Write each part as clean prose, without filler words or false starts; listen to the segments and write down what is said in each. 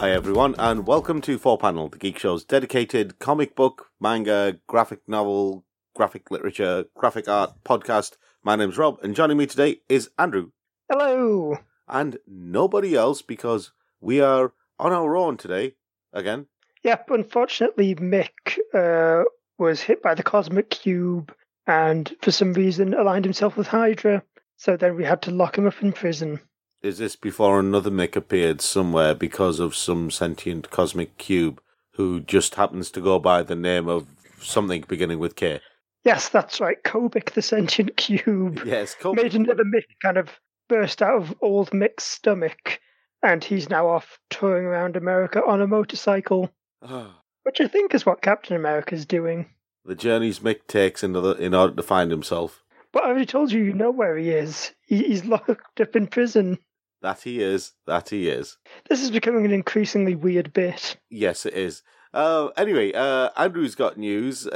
Hi everyone, and welcome to 4Panel, the Geek Show's dedicated comic book, manga, graphic novel, graphic literature, graphic art podcast. My name's Rob, and joining me today is Andrew. Hello! And nobody else, because we are on our own today, again. Yep, unfortunately Mick was hit by the Cosmic Cube and for some reason aligned himself with Hydra, so then we had to lock him up in prison. Is this before another Mick appeared somewhere because of some sentient cosmic cube who just happens to go by the name of something beginning with K? Yes, that's right, Kobik the Sentient Cube. Yes, Kobik. Made another Mick kind of burst out of old Mick's stomach, and he's now off touring around America on a motorcycle, which I think is what Captain America's doing. The journeys Mick takes in order to find himself. But I already told you know where he is. He's locked up in prison. That he is. This is becoming an increasingly weird bit. Yes, it is. Anyway, Andrew's got news.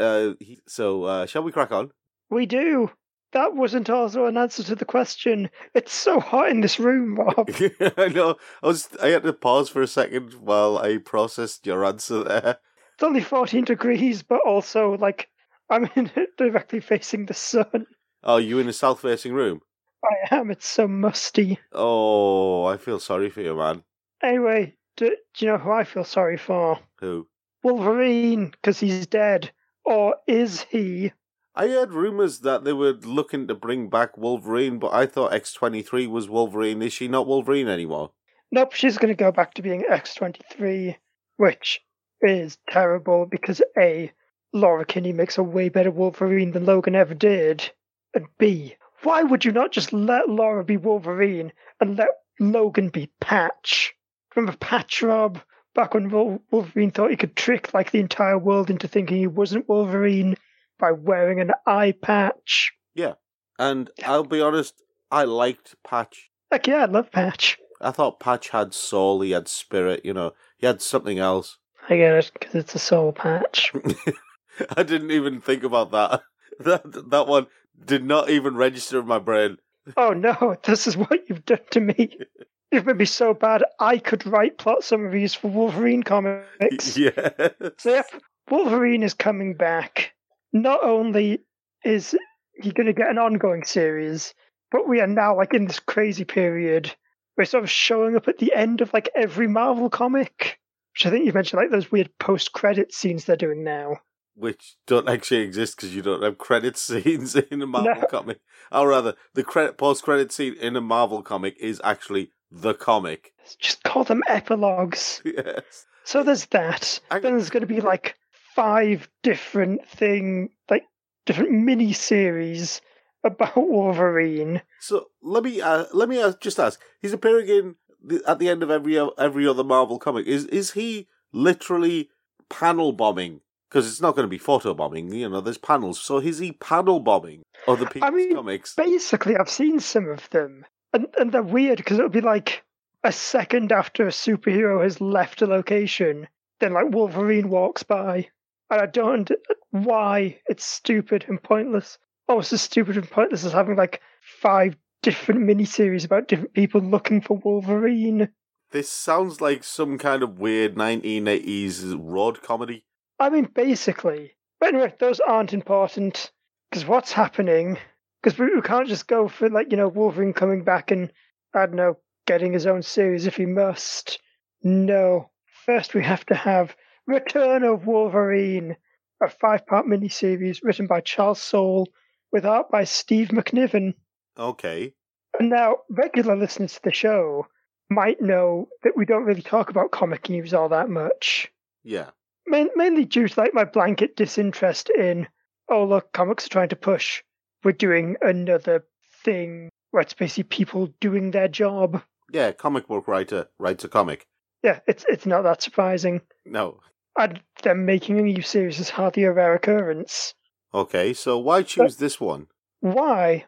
So shall we crack on? We do. That wasn't also an answer to the question. It's so hot in this room, Rob. I know. I had to pause for a second while I processed your answer there. It's only 14 degrees, but also, I'm directly facing the sun. Oh, you in a south-facing room? I am. It's so musty. Oh, I feel sorry for you, man. Anyway, do you know who I feel sorry for? Who? Wolverine, because he's dead. Or is he? I heard rumours that they were looking to bring back Wolverine, but I thought X-23 was Wolverine. Is she not Wolverine anymore? Nope, she's going to go back to being X-23, which is terrible because A, Laura Kinney makes a way better Wolverine than Logan ever did, and B, why would you not just let Laura be Wolverine and let Logan be Patch? Remember Patch, Rob? Back when Wolverine thought he could trick the entire world into thinking he wasn't Wolverine by wearing an eye patch. Yeah, and I'll be honest, I liked Patch. Yeah, I love Patch. I thought Patch had soul, he had spirit, he had something else. I get it, because it's a soul patch. I didn't even think about that. That one did not even register in my brain. Oh no, this is what you've done to me. You've made me so bad, I could write plot summaries for Wolverine comics. Yeah. So yep, Wolverine is coming back. Not only is he going to get an ongoing series, but we are now in this crazy period. We're sort of showing up at the end of every Marvel comic, which I think you mentioned those weird post-credit scenes they're doing now. Which don't actually exist because you don't have credit scenes in a Marvel comic. Or rather, the post-credit scene in a Marvel comic is actually the comic. Just call them epilogues. Yes. So there's that. Then there's going to be 5 different different mini-series about Wolverine. So let me just ask. He's appearing at the end of every other Marvel comic. Is he literally panel bombing? Because it's not going to be photo bombing, there's panels. So is he panel bombing other people's comics? Basically, I've seen some of them. And they're weird because it'll be a second after a superhero has left a location, then Wolverine walks by. And I don't why it's stupid and pointless. Almost as stupid and pointless as having 5 different miniseries about different people looking for Wolverine. This sounds like some kind of weird 1980s road comedy. Basically. But anyway, those aren't important. Because what's happening? Because we can't just go for, Wolverine coming back and, I don't know, getting his own series if he must. No. First we have to have Return of Wolverine, a 5-part miniseries written by Charles Soule with art by Steve McNiven. Okay. And now, regular listeners to the show might know that we don't really talk about comic news all that much. Yeah. Mainly due to my blanket disinterest in, oh look, comics are trying to push. We're doing another thing where it's basically people doing their job. Yeah, comic book writer writes a comic. Yeah, it's not that surprising. No. And them making a new series is hardly a rare occurrence. Okay, so why choose this one? Why?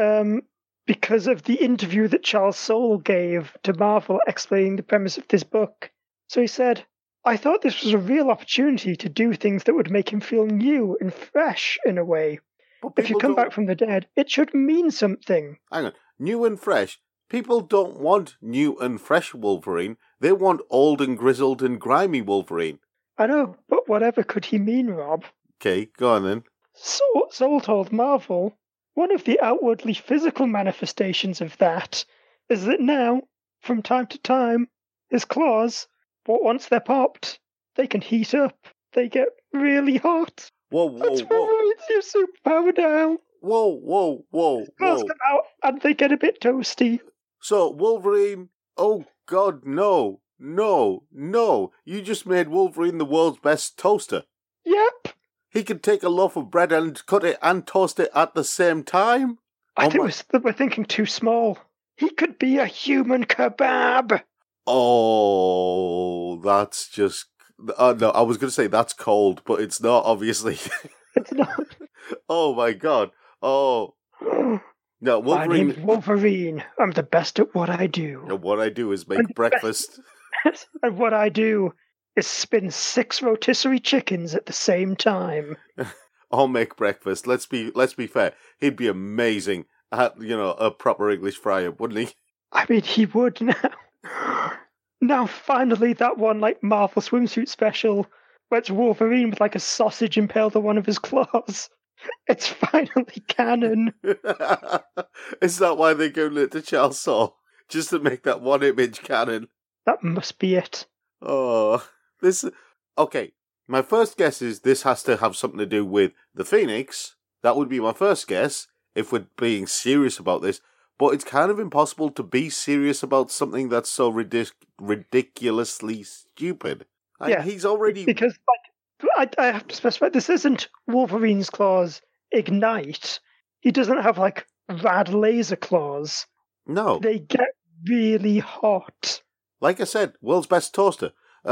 Because of the interview that Charles Soule gave to Marvel explaining the premise of this book. So he said, I thought this was a real opportunity to do things that would make him feel new and fresh in a way. If you come back from the dead, it should mean something. Hang on. New and fresh? People don't want new and fresh Wolverine. They want old and grizzled and grimy Wolverine. I know, but whatever could he mean, Rob? Okay, go on then. So told Marvel, one of the outwardly physical manifestations of that is that now, from time to time, his claws, once they're popped, they can heat up. They get really hot. Whoa, That's Wolverine's new superpower now. Whoa. Claws come out and they get a bit toasty. So, Wolverine, oh God, no. You just made Wolverine the world's best toaster. Yep. He could take a loaf of bread and cut it and toast it at the same time? I think we're thinking too small. He could be a human kebab. Oh, that's just... no, I was going to say that's cold, but it's not, obviously. It's not. Oh, my God. Oh. No, Wolverine... My name's Wolverine. I'm the best at what I do. And what I do is make breakfast. And what I do is spin 6 rotisserie chickens at the same time. I'll make breakfast. Let's be fair. He'd be amazing at, a proper English fry-up, wouldn't he? I mean, he would now. Now, finally, that one, Marvel swimsuit special, where it's Wolverine with, a sausage impaled on one of his claws. It's finally canon. Is that why they're giving it to Charles Soule? Just to make that one image canon? That must be it. Oh, this... Okay, my first guess is this has to have something to do with the Phoenix. That would be my first guess, if we're being serious about this. But it's kind of impossible to be serious about something that's so ridiculously stupid. Yeah, he's already... Because, I have to specify, this isn't Wolverine's claws ignite. He doesn't have, rad laser claws. No. They get really hot. Like I said, world's best toaster.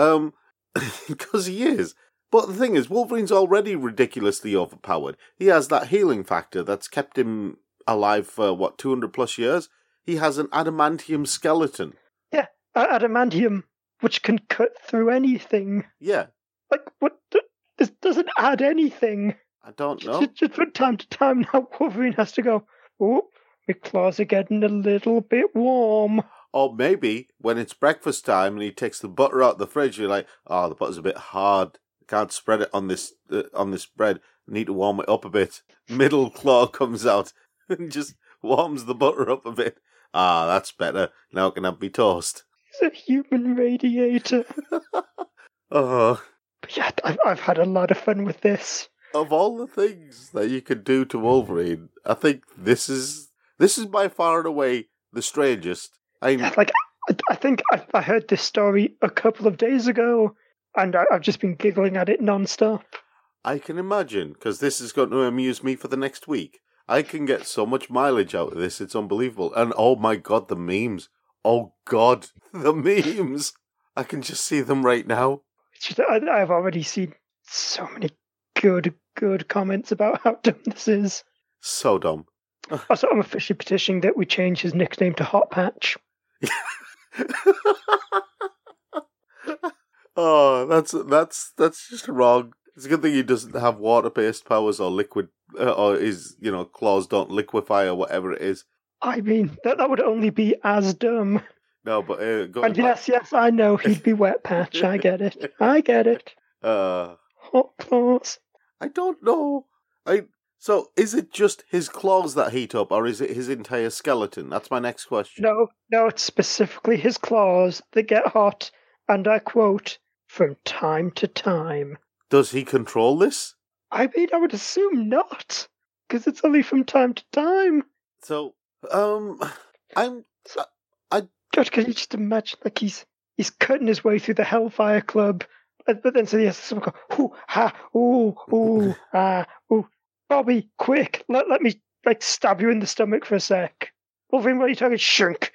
Because he is. But the thing is, Wolverine's already ridiculously overpowered. He has that healing factor that's kept him alive for, 200 plus years? He has an adamantium skeleton. Yeah, adamantium, which can cut through anything. Yeah. What? This doesn't add anything. I don't know. Just from time to time now, Wolverine has to go, oh, my claws are getting a little bit warm. Or maybe, when it's breakfast time and he takes the butter out of the fridge, you're like, oh, the butter's a bit hard. I can't spread it on this bread. I need to warm it up a bit. Middle claw comes out and just warms the butter up a bit. Ah, that's better. Now I can have me toast. He's a human radiator. Oh. But yeah, I've had a lot of fun with this. Of all the things that you could do to Wolverine, I think this is by far and away the strangest. I think I heard this story a couple of days ago, and I've just been giggling at it non-stop. I can imagine, because this is going to amuse me for the next week. I can get so much mileage out of this, it's unbelievable. And oh my God, the memes. Oh God, the memes. I can just see them right now. I've already seen so many good comments about how dumb this is. So dumb. Also, I'm officially petitioning that we change his nickname to Hot Patch. Oh, that's just wrong. It's a good thing he doesn't have water-based powers or liquid, or his claws don't liquefy or whatever it is. I mean, that would only be as dumb. No, but and yes, I know he'd be Wet Patch. I get it. Hot claws. I don't know. So is it just his claws that heat up, or is it his entire skeleton? That's my next question. No, it's specifically his claws that get hot, and I quote, from time to time. Does he control this? I mean, I would assume not, because it's only from time to time. So, God, can you just imagine, he's cutting his way through the Hellfire Club, but then so he has someone go, ooh, ha, ooh, ah, ooh. Bobby, quick, let me, stab you in the stomach for a sec. Wolverine, what are you talking? Shrink.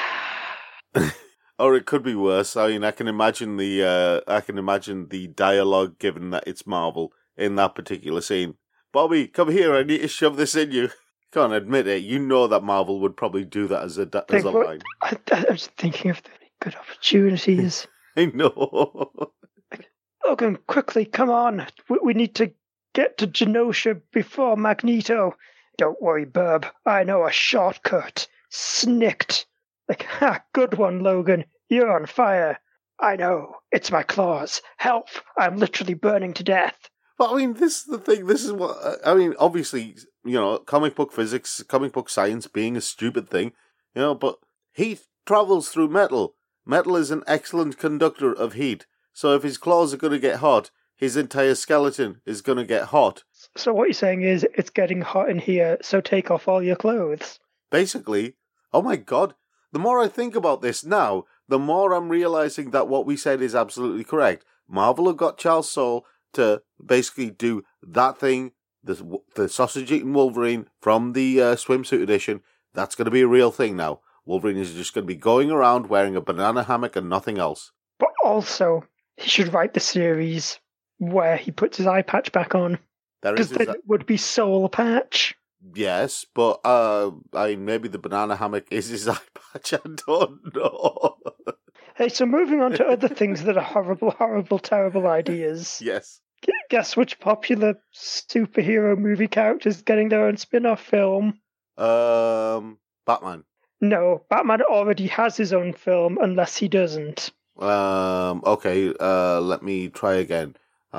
Or it could be worse. I mean, I can imagine the dialogue, given that it's Marvel, in that particular scene. Bobby, come here, I need to shove this in you. Can't admit it. You know that Marvel would probably do that as a line. I was thinking of the good opportunities. I know. Logan, quickly, come on. We need to get to Genosha before Magneto. Don't worry, Burb. I know a shortcut. Snicked. Like, ha, good one, Logan. You're on fire. I know. It's my claws. Help! I'm literally burning to death. But I mean, this is the thing. This is what I mean. Obviously, comic book physics, comic book science being a stupid thing, but heat travels through metal. Metal is an excellent conductor of heat. So if his claws are going to get hot, his entire skeleton is going to get hot. So what you're saying is it's getting hot in here, so take off all your clothes. Basically, oh my god, the more I think about this now, the more I'm realizing that what we said is absolutely correct. Marvel have got Charles Soule to basically do that thing, the sausage-eating Wolverine from the swimsuit edition. That's going to be a real thing now. Wolverine is just going to be going around wearing a banana hammock and nothing else. But also, he should write the series where he puts his eye patch back on. Because then it would be Soul Patch. Yes, but maybe the banana hammock is his eye patch. I don't know. Hey, so moving on to other things that are horrible, horrible, terrible ideas. Yes. Guess which popular superhero movie character is getting their own spin-off film? Batman. No, Batman already has his own film, unless he doesn't. Okay, let me try again.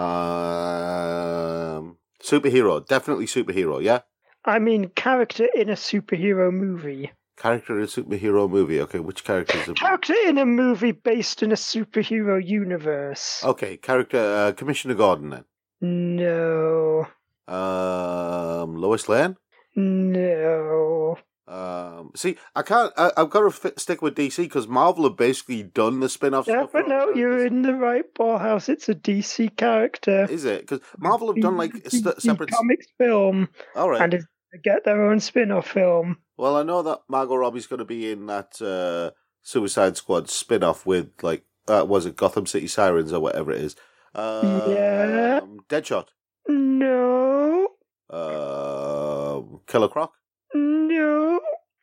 Superhero. Definitely superhero, yeah? I mean, character in a superhero movie. Character in a superhero movie. Okay, which character is it? Character in a movie based in a superhero universe. Okay, character, Commissioner Gordon then. No. Lois Lane? No. See, I can't. I've got to stick with DC because Marvel have basically done the spin-off Yeah, stuff. but no, you're in the right ballhouse. It's a DC character. Is it? Because Marvel have done like separate comics film. All right. And it's to get their own spin-off film. Well, I know that Margot Robbie's going to be in that Suicide Squad spin-off with was it Gotham City Sirens or whatever it is? Yeah. Deadshot. No. Killer Croc. No.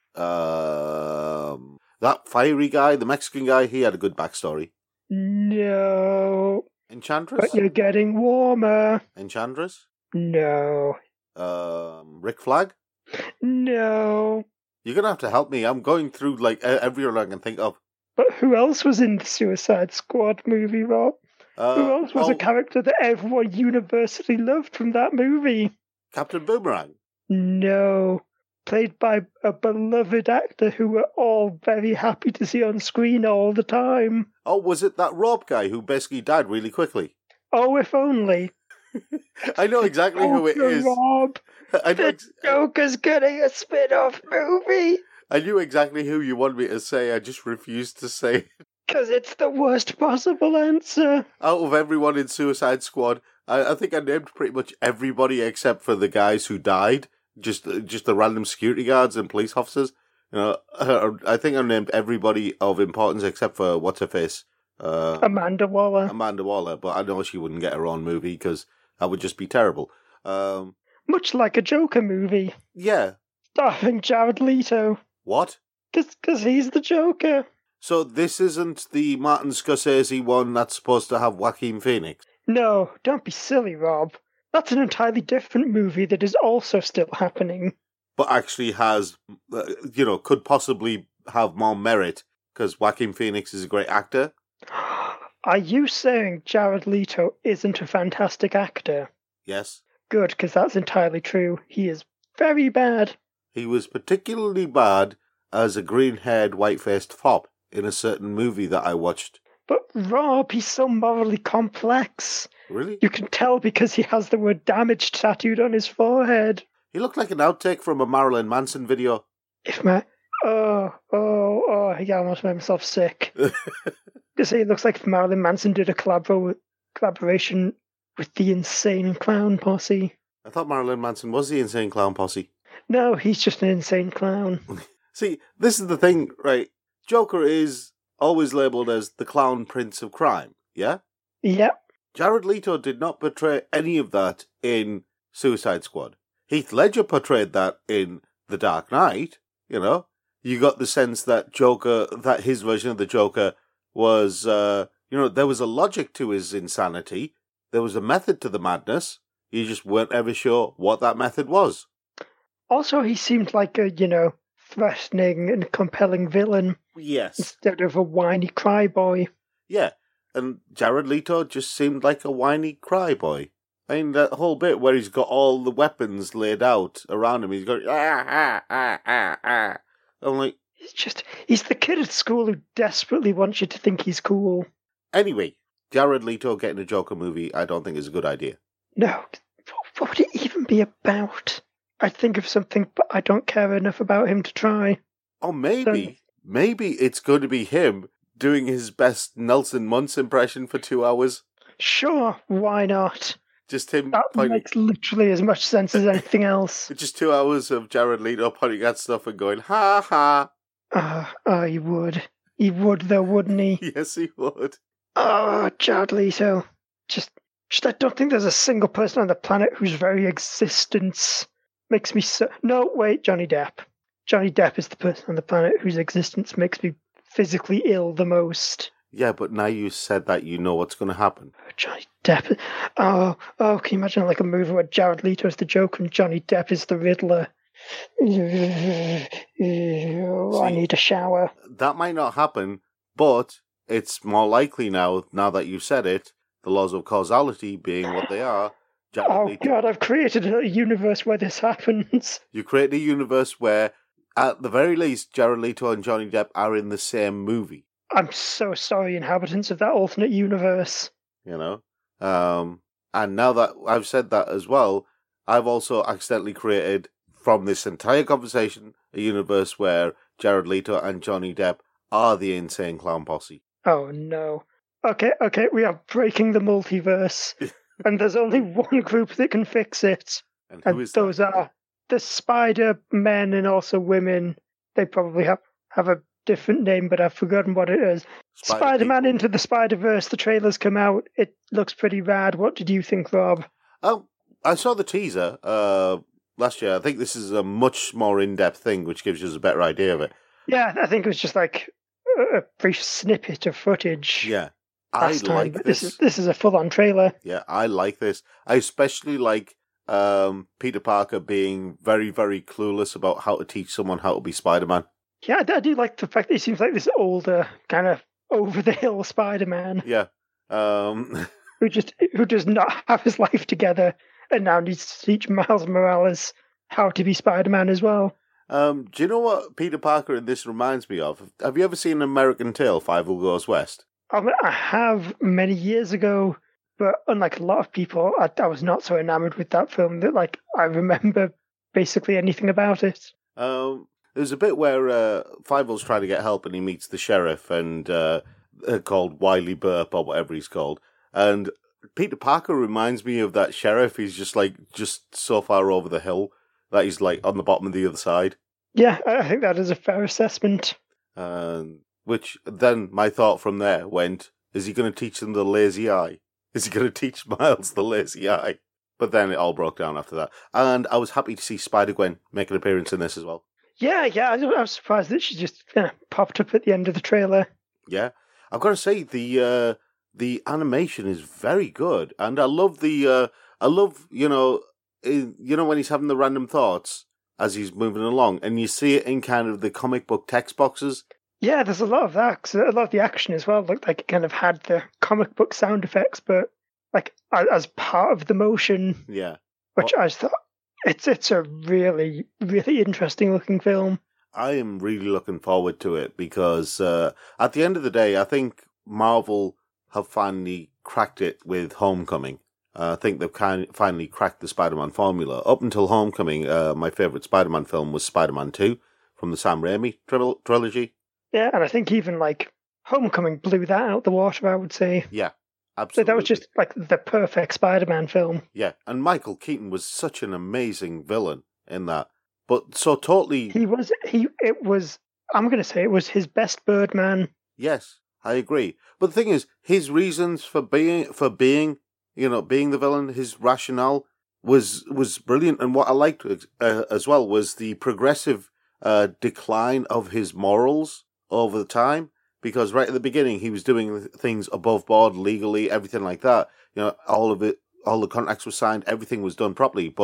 That fiery guy, the Mexican guy, he had a good backstory. No. Enchantress? But you're getting warmer. Enchantress? No. Rick Flag? No. You're going to have to help me. I'm going through like everyone I can think of. But who else was in the Suicide Squad movie, Rob? Who else was a character that everyone universally loved from that movie? Captain Boomerang? No. Played by a beloved actor who we're all very happy to see on screen all the time. Oh, was it that Rob guy who basically died really quickly? Oh, if only. I know exactly who it is. Rob. The Joker's getting a spin-off movie. I knew exactly who you wanted me to say. I just refused to say it. Because it's the worst possible answer. Out of everyone in Suicide Squad, I think I named pretty much everybody except for the guys who died. Just the random security guards and police officers. I think I named everybody of importance except for what's her face, Amanda Waller. Amanda Waller, but I know she wouldn't get her own movie because that would just be terrible. Much like a Joker movie. Yeah. Starring Jared Leto. What? Because he's the Joker. So this isn't the Martin Scorsese one that's supposed to have Joaquin Phoenix? No, don't be silly, Rob. That's an entirely different movie that is also still happening. But actually has, could possibly have more merit because Joaquin Phoenix is a great actor. Are you saying Jared Leto isn't a fantastic actor? Yes. Good, because that's entirely true. He is very bad. He was particularly bad as a green-haired, white-faced fop in a certain movie that I watched. But Rob, he's so morally complex. Really? You can tell because he has the word damaged tattooed on his forehead. He looked like an outtake from a Marilyn Manson video. He almost made himself sick. Just say it looks like if Marilyn Manson did a collaboration with the Insane Clown Posse. I thought Marilyn Manson was the Insane Clown Posse. No, he's just an insane clown. See, this is the thing, right? Joker is always labelled as the clown prince of crime, yeah? Yep. Jared Leto did not portray any of that in Suicide Squad. Heath Ledger portrayed that in The Dark Knight, You got the sense that that his version of the Joker was, there was a logic to his insanity. There was a method to the madness. You just weren't ever sure what that method was. Also, he seemed like a, threatening and compelling villain Yes. instead of a whiny cryboy. Yeah. And Jared Leto just seemed like a whiny cryboy. I mean, that whole bit where he's got all the weapons laid out around him, he's going, ah. I'm like... He's the kid at school who desperately wants you to think he's cool. Anyway, Jared Leto getting a Joker movie, I don't think is a good idea. No. What would it even be about? I'd think of something, but I don't care enough about him to try. Or maybe it's going to be him doing his best Nelson Muntz impression for 2 hours. Sure, why not? Just him that pointing... makes literally as much sense as anything else. It's just 2 hours of Jared Leto pointing at stuff and going, ha ha. He would. He would, though, wouldn't he? Yes, he would. Oh, Jared Leto. Just I don't think there's a single person on the planet whose very existence makes me so... No, wait, Johnny Depp. Johnny Depp is the person on the planet whose existence makes me physically ill the most. Yeah, but now you said that, you know what's going to happen. Johnny Depp. Oh, can you imagine like a movie where Jared Leto is the Joker and Johnny Depp is the Riddler? I need a shower. That might not happen, but it's more likely now that you've said it, the laws of causality being what they are. God, I've created a universe where this happens. You create a universe where, at the very least, Jared Leto and Johnny Depp are in the same movie. I'm so sorry, inhabitants of that alternate universe. You know? And now that I've said that as well, I've also accidentally created, from this entire conversation, a universe where Jared Leto and Johnny Depp are the insane clown posse. Oh no. Okay, we are breaking the multiverse. And there's only one group that can fix it. And who is those that? are the Spider Men and also women. They probably have a different name, but I've forgotten what it is. Spider-Man Into the Spider-Verse, the trailer's come out. It looks pretty rad. What did you think, Rob? Oh, I saw the teaser last year. I think this is a much more in-depth thing, which gives us a better idea of it. Yeah, I think it was just like a brief snippet of footage. Yeah. I like this. This is a full-on trailer. Yeah, I like this. I especially like Peter Parker being very, very clueless about how to teach someone how to be Spider-Man. Yeah, I do like the fact that he seems like this older, kind of over-the-hill Spider-Man. Yeah. Who does not have his life together and now needs to teach Miles Morales how to be Spider-Man as well. Do you know what Peter Parker in this reminds me of? Have you ever seen American Tail, Fievel Goes West? I have many years ago, but unlike a lot of people, I was not so enamored with that film that I remember basically anything about it. There's a bit where Fievel's trying to get help and he meets the sheriff and called Wiley Burp or whatever he's called. And Peter Parker reminds me of that sheriff. He's just so far over the hill that he's on the bottom of the other side. Yeah, I think that is a fair assessment. Which then my thought from there went, is he going to teach them the lazy eye? Is he going to teach Miles the lazy eye? But then it all broke down after that. And I was happy to see Spider-Gwen make an appearance in this as well. Yeah, I was surprised that she just popped up at the end of the trailer. Yeah, I've got to say the animation is very good, and I love when he's having the random thoughts as he's moving along, and you see it in kind of the comic book text boxes. Yeah, there's a lot of that. 'Cause a lot of the action as well looked like it kind of had the comic book sound effects, but as part of the motion. Yeah, which I thought it's a really, really interesting looking film. I am really looking forward to it because at the end of the day, I think Marvel have finally cracked it with Homecoming. I think they've finally cracked the Spider-Man formula. Up until Homecoming, my favourite Spider-Man film was Spider-Man 2 from the Sam Raimi trilogy. Yeah, and I think even Homecoming blew that out the water, I would say. Yeah, absolutely. So that was just the perfect Spider-Man film. Yeah, and Michael Keaton was such an amazing villain in that. But so totally... It was, I'm going to say it was his best Birdman. Yes, I agree. But the thing is, his reasons for being the villain, his rationale was brilliant. And what I liked as well was the progressive decline of his morals over the time. Because right at the beginning, he was doing things above board, legally, everything like that. All of it, all the contracts were signed, everything was done properly. But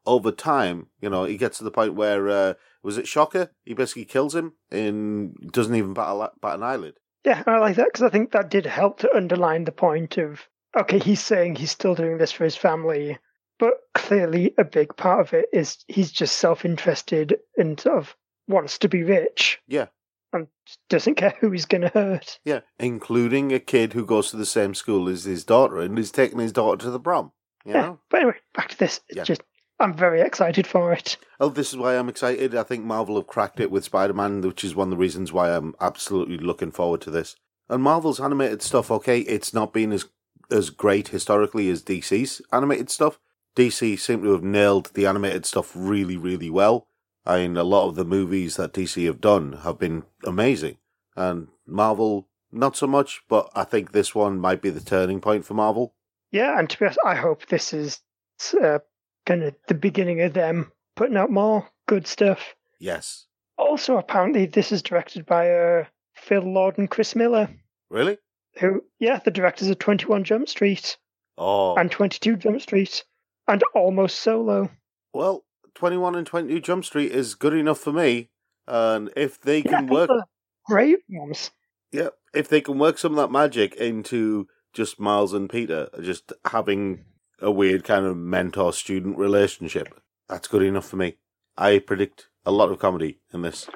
over time, he gets to the point where, was it Shocker? He basically kills him and doesn't even bat an eyelid. Yeah, I like that because I think that did help to underline the point of, okay, he's saying he's still doing this for his family, but clearly a big part of it is he's just self-interested and sort of wants to be rich. Yeah. And doesn't care who he's going to hurt. Yeah, including a kid who goes to the same school as his daughter and is taking his daughter to the prom. You know? But anyway, back to this. It's just, I'm very excited for it. Oh, this is why I'm excited. I think Marvel have cracked it with Spider-Man, which is one of the reasons why I'm absolutely looking forward to this. And Marvel's animated stuff, okay, it's not been as great historically as DC's animated stuff. DC seem to have nailed the animated stuff really, really well. I mean, a lot of the movies that DC have done have been amazing. And Marvel, not so much, but I think this one might be the turning point for Marvel. Yeah, and to be honest, I hope this is kind of the beginning of them putting out more good stuff. Yes. Also, apparently, this is directed by Phil Lord and Chris Miller. Really? Who, the directors of 21 Jump Street. Oh. And 22 Jump Street. And Almost Solo. Well, 21 and 22 Jump Street is good enough for me. And if they can work... Great ones. Yeah, if they can work some of that magic into just Miles and Peter, just having a weird kind of mentor-student relationship, that's good enough for me. I predict a lot of comedy in this.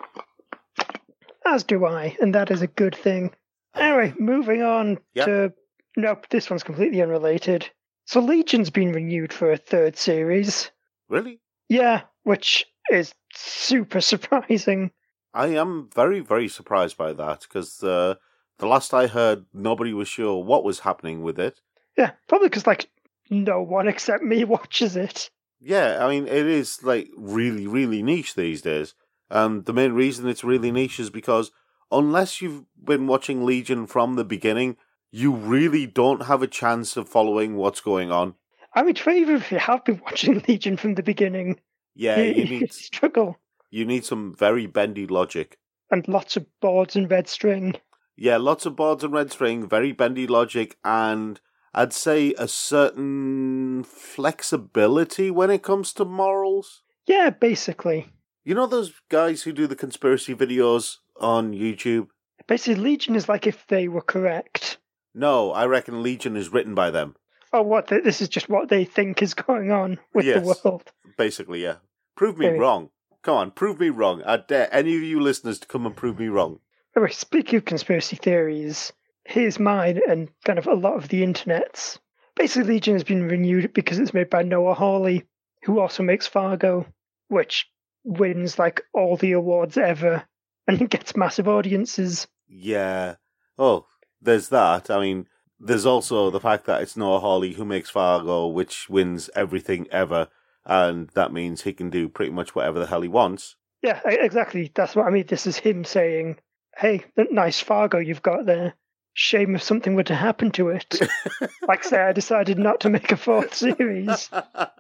As do I, and that is a good thing. Anyway, moving on to... Nope, this one's completely unrelated. So Legion's been renewed for a third series. Really? Yeah, which is super surprising. I am very, very surprised by that, because the last I heard, nobody was sure what was happening with it. Yeah, probably because, no one except me watches it. Yeah, I mean, it is, really, really niche these days. And the main reason it's really niche is because unless you've been watching Legion from the beginning, you really don't have a chance of following what's going on. I mean, even if you have been watching Legion from the beginning, you need struggle. You need some very bendy logic. And lots of boards and red string. Yeah, lots of boards and red string, very bendy logic, and I'd say a certain flexibility when it comes to morals. Yeah, basically. You know those guys who do the conspiracy videos on YouTube? Basically, Legion is like if they were correct. No, I reckon Legion is written by them. Oh, what? This is just what they think is going on with the world. Basically, yeah. Prove me wrong. Come on, prove me wrong. I dare any of you listeners to come and prove me wrong. Anyway, speaking of conspiracy theories, here's mine and kind of a lot of the internet's. Basically, Legion has been renewed because it's made by Noah Hawley, who also makes Fargo, which wins all the awards ever and gets massive audiences. Yeah. Oh, there's that. I mean, there's also the fact that it's Noah Hawley who makes Fargo, which wins everything ever. And that means he can do pretty much whatever the hell he wants. Yeah, exactly. That's what I mean. This is him saying, hey, that nice Fargo you've got there. Shame if something were to happen to it. Say, I decided not to make a fourth series.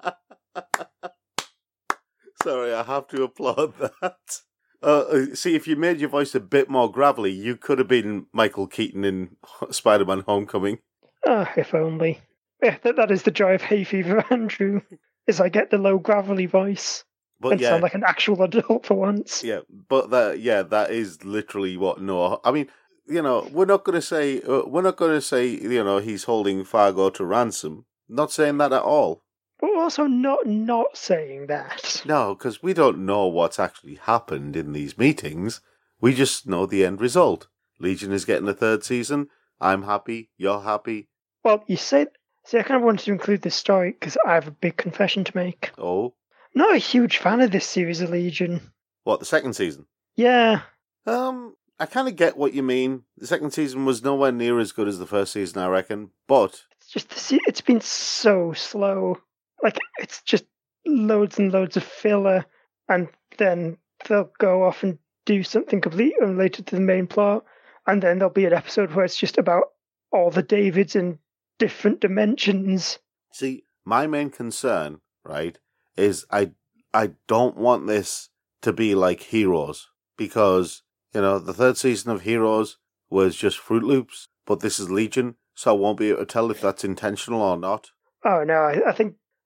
Sorry, I have to applaud that. See, if you made your voice a bit more gravelly, you could have been Michael Keaton in Spider-Man Homecoming. Ah, if only. Yeah, that is the joy of hay fever, Andrew. Is I get the low gravelly voice and sound like an actual adult for once. Yeah, but that is literally what Noah. I mean, we're not going to say he's holding Fargo to ransom. Not saying that at all. But we're also not saying that. No, because we don't know what's actually happened in these meetings. We just know the end result. Legion is getting a third season. I'm happy. You're happy. Well, you said. See, I kind of wanted to include this story because I have a big confession to make. Oh? Not a huge fan of this series of Legion. What, the second season? Yeah. I kind of get what you mean. The second season was nowhere near as good as the first season, I reckon. But it's just it's been so slow. It's just loads and loads of filler, and then they'll go off and do something completely unrelated to the main plot, and then there'll be an episode where it's just about all the Davids in different dimensions. See, my main concern, right, is I don't want this to be like Heroes, because, the third season of Heroes was just Fruit Loops, but this is Legion, so I won't be able to tell if that's intentional or not. Oh no, I think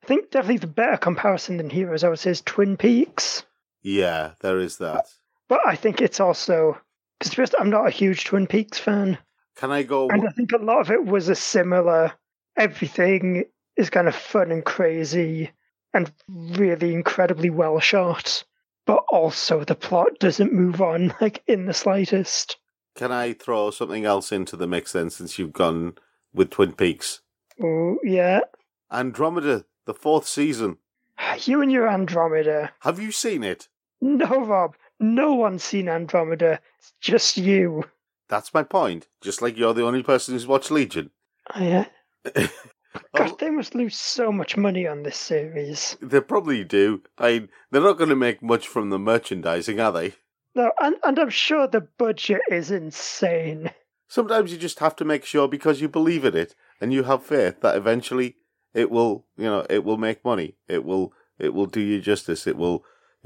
I think definitely the better comparison than Heroes, I would say, is Twin Peaks. Yeah, there is that. But I think it's also, because first, I'm not a huge Twin Peaks fan. Can I go? And I think a lot of it was a similar, everything is kind of fun and crazy and really incredibly well shot. But also the plot doesn't move on, like, in the slightest. Can I throw something else into the mix then, since you've gone with Twin Peaks? Oh, yeah. Andromeda, the 4th season. You and your Andromeda. Have you seen it? No, Rob. No one's seen Andromeda. It's just you. That's my point. Just like you're the only person who's watched Legion. Oh, yeah. God, they must lose so much money on this series. They probably do. They're not going to make much from the merchandising, are they? No, and I'm sure the budget is insane. Sometimes you just have to make sure because you believe in it and you have faith that eventually it will, it will make money. It will do you justice. It will,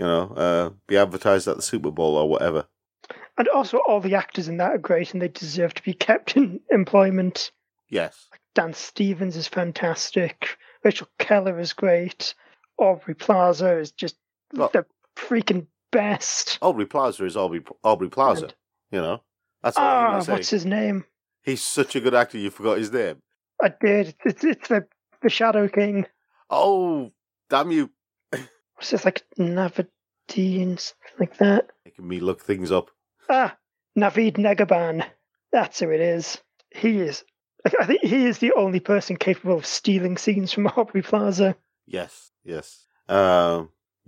be advertised at the Super Bowl or whatever. And also all the actors in that are great and they deserve to be kept in employment. Yes. Dan Stevens is fantastic. Rachel Keller is great. Aubrey Plaza is just the freaking best. Aubrey Plaza is Aubrey Plaza. That's all I'm going to say. What's his name? He's such a good actor, you forgot his name. I did. It's the Shadow King. Oh, damn you. What's this, like Navadine, something like that? Making me look things up. Naveed Negaban. That's who it is. He is. I think he is the only person capable of stealing scenes from Aubrey Plaza. Yes. Yeah.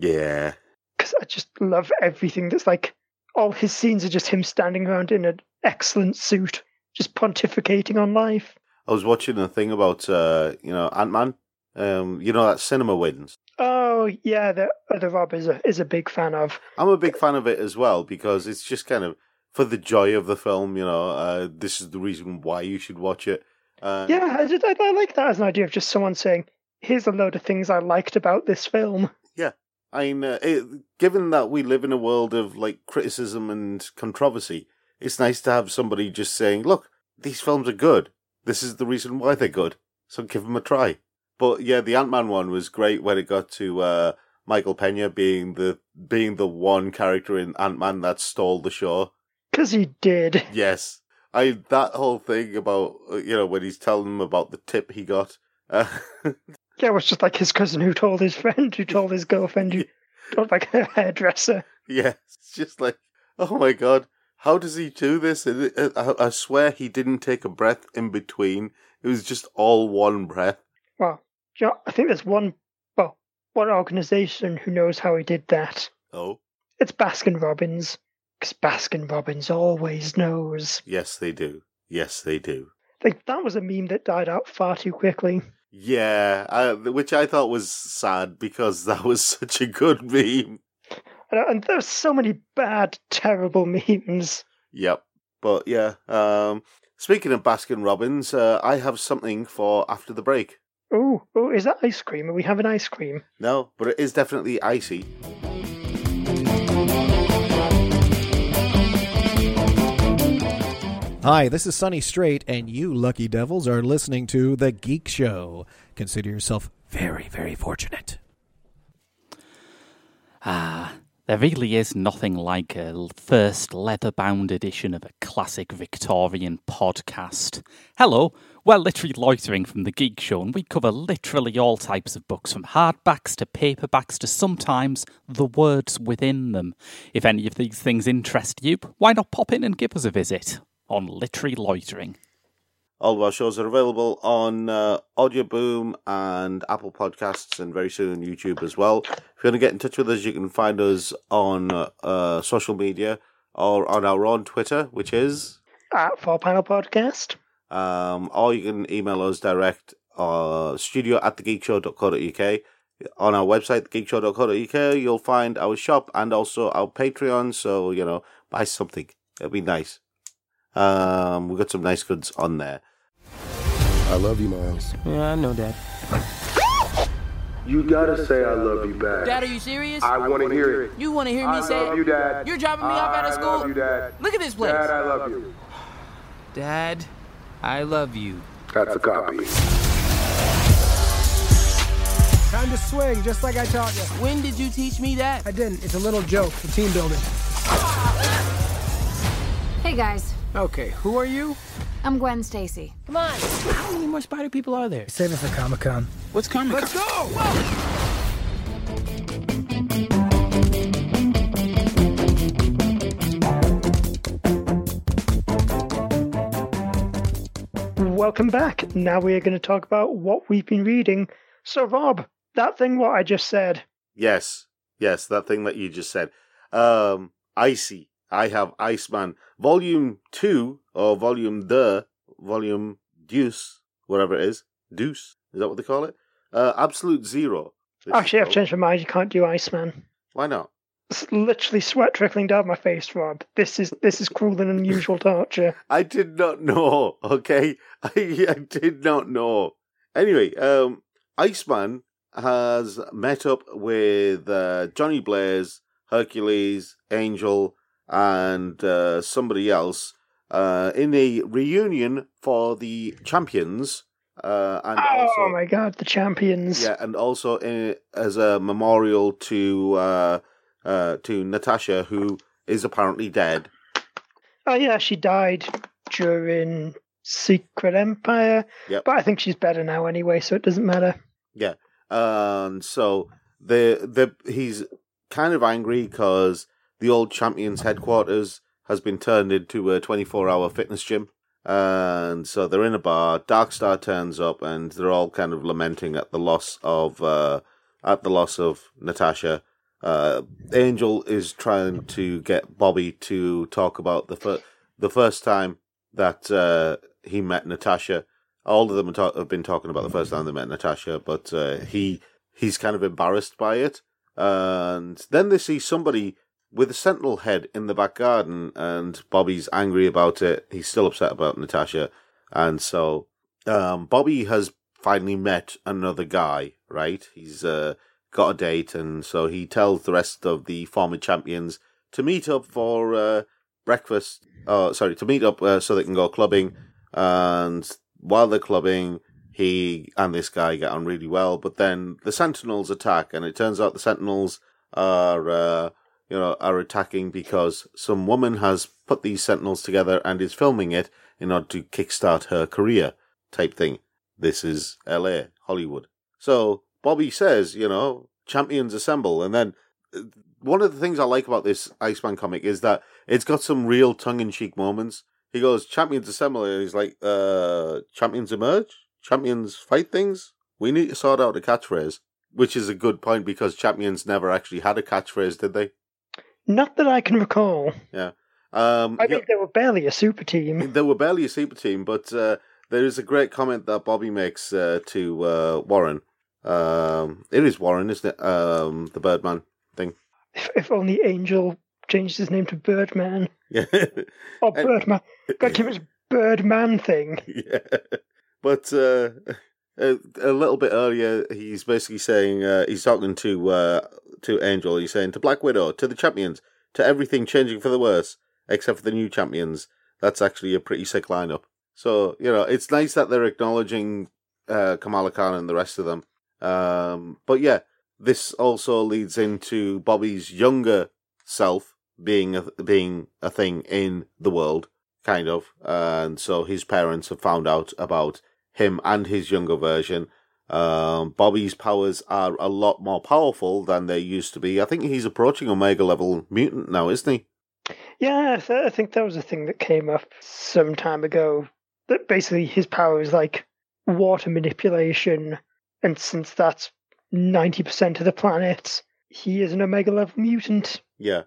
Because I just love everything that's like, all his scenes are just him standing around in an excellent suit, just pontificating on life. I was watching a thing about, Ant-Man. That Cinema Wins. Oh, yeah, the other Rob is a big fan of. I'm a big fan of it as well, because it's just kind of for the joy of the film, this is the reason why you should watch it. Yeah, I like that as an idea of just someone saying, here's a load of things I liked about this film. Yeah. I mean, given that we live in a world of, like, criticism and controversy, it's nice to have somebody just saying, look, these films are good. This is the reason why they're good. So give them a try. But yeah, the Ant-Man one was great when it got to Michael Pena being the one character in Ant-Man that stole the show. 'Cause he did. Yes. That whole thing about, when he's telling him about the tip he got. Yeah, it was just like his cousin who told his friend, who told his girlfriend, who told like her hairdresser. Yeah, it's just like, oh my God, how does he do this? And I swear he didn't take a breath in between. It was just all one breath. Well, I think there's one organisation who knows how he did that. Oh? It's Baskin Robbins. Because Baskin Robbins always knows. Yes, they do. Yes, they do. Like, that was a meme that died out far too quickly. Yeah, which I thought was sad because that was such a good meme. And there's so many bad, terrible memes. Yep. But yeah, speaking of Baskin Robbins, I have something for after the break. Oh, is that ice cream? Are we having ice cream? No, but it is definitely icy. Hi, this is Sonny Strait, and you lucky devils are listening to The Geek Show. Consider yourself very, very fortunate. There really is nothing like a first leather-bound edition of a classic Victorian podcast. Hello, we're Literally Loitering from The Geek Show, and we cover literally all types of books, from hardbacks to paperbacks to sometimes the words within them. If any of these things interest you, why not pop in and give us a visit on Literally Loitering. All of our shows are available on Audio Boom and Apple Podcasts, and very soon YouTube as well. If you want to get in touch with us, you can find us on social media or on our own Twitter, which is at 4Panel Podcast. Or you can email us direct, studio@thegeekshow.co.uk. On our website, thegeekshow.co.uk, you'll find our shop and also our Patreon, so, buy something. It'll be nice. We've got some nice goods on there. I love you, Miles. Yeah, I know that. You gotta say I love you back. Dad, are you serious? I want to hear it. You want to hear me say it? I love you, Dad. You're dropping me off out of school? I love you, Dad. Look at this place. Dad, I love you. Dad, I love you. That's a copy. Time to swing, just like I taught you. When did you teach me that? I didn't. It's a little joke for team building. Hey guys, Okay, who are you? I'm Gwen Stacy. Come on. How many more spider people are there? Save it for Comic-Con. What's coming? Let's go! Welcome back. Now we are going to talk about what we've been reading. So, Rob, that thing what I just said. Yes, that thing that you just said. Icy. I have Iceman. Volume 2, or Volume Deuce, whatever it is. Deuce, is that what they call it? Absolute Zero. Actually, I've changed my mind. You can't do Iceman. Why not? It's literally sweat trickling down my face, Rob. This is cruel and unusual torture. I did not know, okay? I did not know. Anyway, Iceman has met up with Johnny Blaze, Hercules, Angel, and somebody else in a reunion for the Champions. And also, my God, the Champions. Yeah, and also as a memorial to Natasha, who is apparently dead. Oh, yeah, she died during Secret Empire. Yep. But I think she's better now anyway, so it doesn't matter. Yeah. And so he's kind of angry because the old Champions headquarters has been turned into a 24-hour fitness gym. And so they're in a bar. Darkstar turns up, and they're all kind of lamenting at the loss of Natasha. Angel is trying to get Bobby to talk about the first time that he met Natasha. All of them have been talking about the first time they met Natasha, but he's kind of embarrassed by it. And then they see somebody with a sentinel head in the back garden, and Bobby's angry about it. He's still upset about Natasha. And so Bobby has finally met another guy, right? He's got a date, and so he tells the rest of the former champions to meet up for breakfast. To meet up so they can go clubbing. And while they're clubbing, he and this guy get on really well. But then the Sentinels attack, and it turns out the Sentinels are attacking because some woman has put these Sentinels together and is filming it in order to kickstart her career, type thing. This is LA, Hollywood. So Bobby says, champions assemble. And then one of the things I like about this Iceman comic is that it's got some real tongue-in-cheek moments. He goes, champions assemble, and he's like, champions emerge? Champions fight things? We need to sort out a catchphrase. Which is a good point, because champions never actually had a catchphrase, did they? Not that I can recall. Yeah. I think they were barely a super team. They were barely a super team, but there is a great comment that Bobby makes to Warren. It is Warren, isn't it? The Birdman thing. If only Angel changed his name to Birdman. Yeah. Or Birdman. God, give it Birdman thing. Yeah. But a little bit earlier, he's basically saying, he's talking to Angel, he's saying, to Black Widow, to the champions, to everything changing for the worse, except for the new champions. That's actually a pretty sick lineup. So, it's nice that they're acknowledging Kamala Khan and the rest of them. But yeah, this also leads into Bobby's younger self being a thing in the world, kind of. And so his parents have found out about him and his younger version. Bobby's powers are a lot more powerful than they used to be. I think he's approaching Omega level mutant now, isn't he? Yeah, I think that was a thing that came up some time ago. That basically his power is like water manipulation, and since that's 90% of the planet, he is an Omega level mutant. Yeah.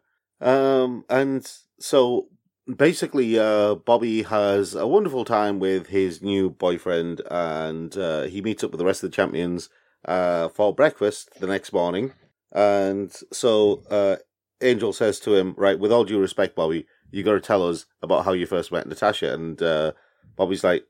And so basically, Bobby has a wonderful time with his new boyfriend, and he meets up with the rest of the champions for breakfast the next morning. And so Angel says to him, right, with all due respect, Bobby, you got to tell us about how you first met Natasha. And Bobby's like,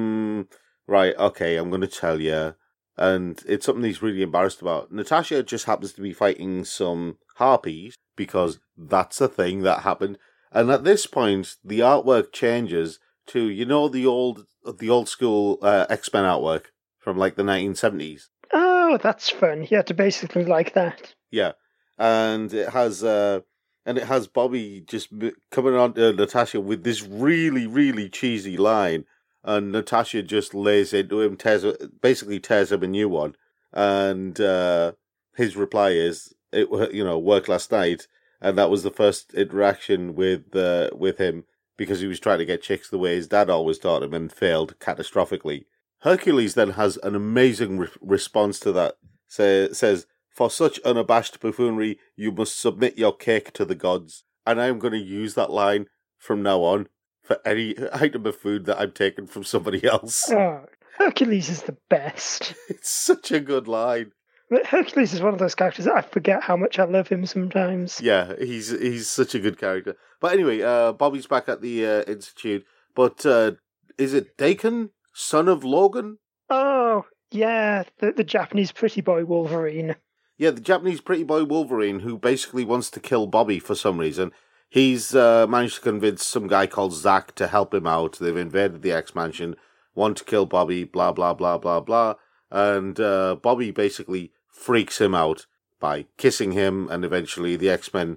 right, okay, I'm going to tell you. And it's something he's really embarrassed about. Natasha just happens to be fighting some harpies, because that's a thing that happened. And at this point, the artwork changes to, the old school X-Men artwork from like the 1970s. Oh, that's fun. Yeah, to basically like that. Yeah, and it has Bobby just coming on to Natasha with this really, really cheesy line, and Natasha just lays into him, basically tears him a new one, and his reply is, work last night, and that was the first interaction with him, because he was trying to get chicks the way his dad always taught him and failed catastrophically. Hercules then has an amazing response to that. Says, "For such unabashed buffoonery, you must submit your cake to the gods." And I am going to use that line from now on for any item of food that I'm taking from somebody else. Oh, Hercules is the best. It's such a good line. But Hercules is one of those characters that I forget how much I love him sometimes. Yeah, he's such a good character. But anyway, Bobby's back at the Institute. But is it Dakin, son of Logan? Oh, yeah, the Japanese pretty boy Wolverine. Yeah, the Japanese pretty boy Wolverine, who basically wants to kill Bobby for some reason. He's managed to convince some guy called Zack to help him out. They've invaded the X-Mansion, want to kill Bobby, blah, blah, blah, blah, blah. And Bobby basically freaks him out by kissing him, and eventually the X-Men,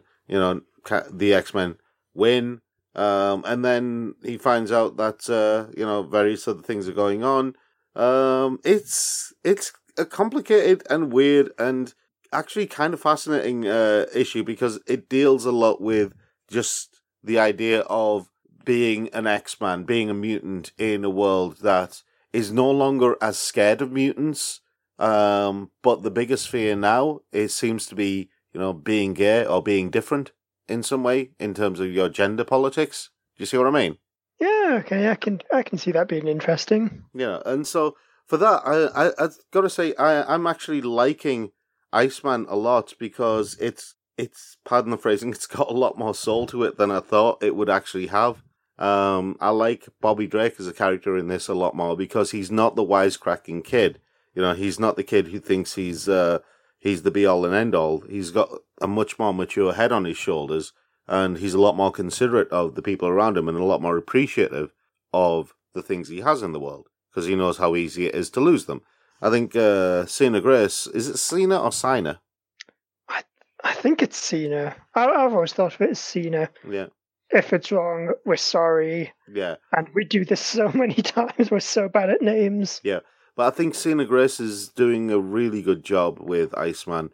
win. And then he finds out that, various other things are going on. It's a complicated and weird and actually kind of fascinating issue, because it deals a lot with just the idea of being an X-Man, being a mutant in a world that is no longer as scared of mutants. But the biggest fear now, it seems to be, being gay or being different in some way in terms of your gender politics. Do you see what I mean? Yeah, okay, I can see that being interesting. Yeah, and so for that, I've got to say, I'm actually liking Iceman a lot, because it's pardon the phrasing, it's got a lot more soul to it than I thought it would actually have. I like Bobby Drake as a character in this a lot more, because he's not the wisecracking kid. He's not the kid who thinks he's the be-all and end-all. He's got a much more mature head on his shoulders, and he's a lot more considerate of the people around him and a lot more appreciative of the things he has in the world, because he knows how easy it is to lose them. I think Sina Grace, is it Sina or Sina? I think it's Sina. I've always thought of it as Sina. Yeah. If it's wrong, we're sorry. Yeah. And we do this so many times. We're so bad at names. Yeah. But I think Sina Grace is doing a really good job with Iceman.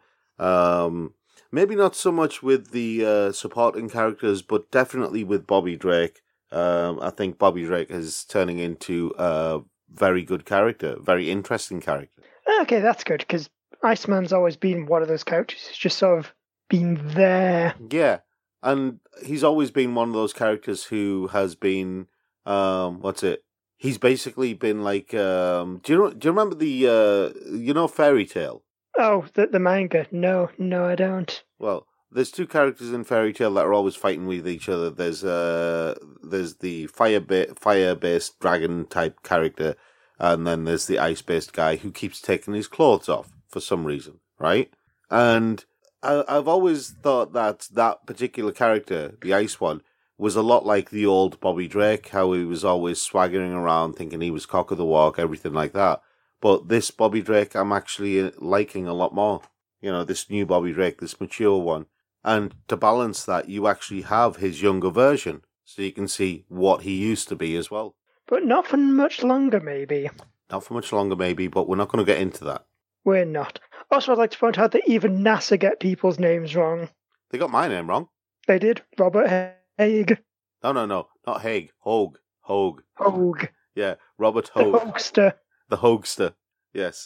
Maybe not so much with the supporting characters, but definitely with Bobby Drake. I think Bobby Drake is turning into a very good character, very interesting character. Okay, that's good, because Iceman's always been one of those characters who's just sort of been there. Yeah, and he's always been one of those characters who has been, he's basically been like, do you remember the, Fairy Tale? Oh, the manga? No, I don't. Well, there's two characters in Fairy Tale that are always fighting with each other. There's the fire-based dragon-type character, and then there's the ice-based guy who keeps taking his clothes off for some reason, right? And I've always thought that particular character, the ice one, was a lot like the old Bobby Drake, how he was always swaggering around, thinking he was cock of the walk, everything like that. But this Bobby Drake, I'm actually liking a lot more. This new Bobby Drake, this mature one. And to balance that, you actually have his younger version, so you can see what he used to be as well. But not for much longer, maybe. Not for much longer, maybe, but we're not going to get into that. We're not. Also, I'd like to point out that even NASA get people's names wrong. They got my name wrong. They did. Robert Haig. No, not Haig. Hogue. Hogue. Yeah, Robert Hogue. The Hoagster. The Hoagster. Yes.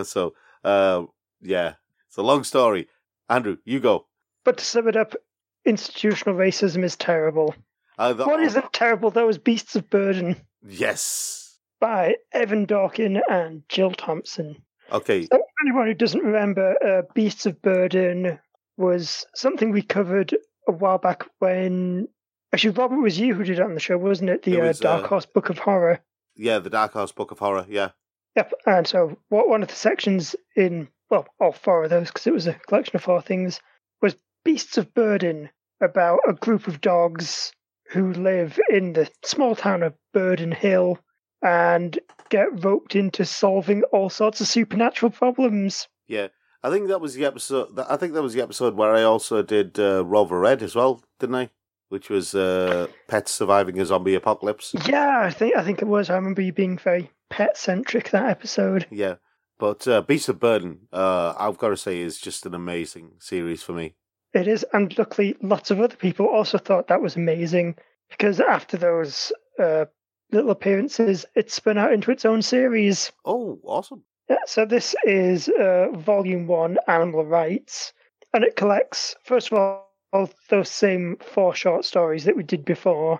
Yeah. It's a long story. Andrew, you go. But to sum it up, institutional racism is terrible. What isn't terrible, though, is Beasts of Burden. Yes. By Evan Dorkin and Jill Thompson. Okay. So, anyone who doesn't remember, Beasts of Burden was something we covered a while back when... Actually, Robert, was you who did it on the show, wasn't it? The Dark Horse Book of Horror. Yeah, the Dark Horse Book of Horror, yeah. Yep, and so one of the sections in, well, all four of those, because it was a collection of four things, was Beasts of Burden, about a group of dogs who live in the small town of Burden Hill, and get roped into solving all sorts of supernatural problems. Yeah. I think that was the episode. I think that was the episode where I also did Rover Red as well, didn't I? Which was pets surviving a zombie apocalypse. Yeah, I think it was. I remember you being very pet-centric that episode. Yeah, but Beast of Burden, I've got to say, is just an amazing series for me. It is, and luckily lots of other people also thought that was amazing, because after those little appearances, it spun out into its own series. Oh, awesome. Yeah, so this is Volume 1, Animal Rights, and it collects, first of all, those same 4 short stories that we did before,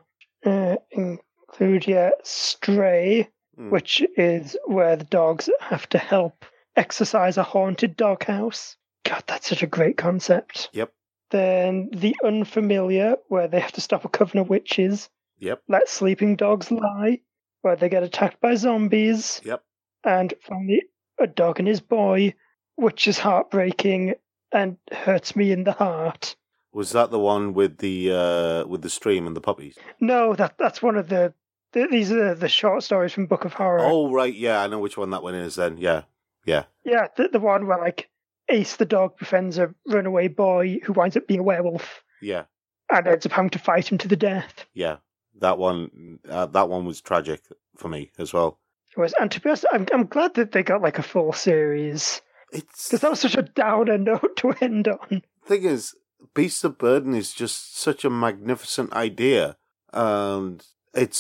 include Stray, which is where the dogs have to help exorcise a haunted doghouse. God, that's such a great concept. Yep. Then The Unfamiliar, where they have to stop a coven of witches. Yep. Let Sleeping Dogs Lie, where they get attacked by zombies. Yep. And finally, A Dog and His Boy, which is heartbreaking and hurts me in the heart. Was that the one with the stream and the puppies? No, that's one of these are the short stories from Book of Horror. Oh, right, yeah, I know which one that one is then, yeah. Yeah, the one where, like, Ace the dog befriends a runaway boy who winds up being a werewolf. Yeah. And ends up having to fight him to the death. Yeah, that one was tragic for me as well. It was, and to be honest, I'm glad that they got, like, a full series. Because that was such a downer note to end on. Thing is, Beast of Burden is just such a magnificent idea, and it's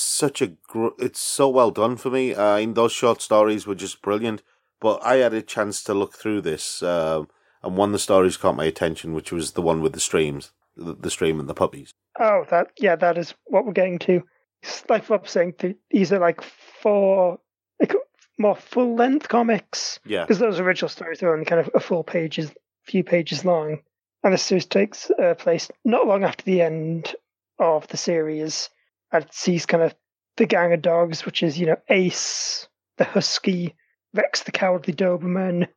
so well done for me. Those short stories were just brilliant, but I had a chance to look through this, and one of the stories caught my attention, which was the one with the streams, the stream and the puppies. Oh, that is what we're getting to. It's like Rob's saying, these are like 4 more full-length comics. Yeah. Because those original stories are only kind of few pages long. And the series takes place not long after the end of the series. And it sees kind of the gang of dogs, which is, Ace, the Husky, Rex the Cowardly Doberman,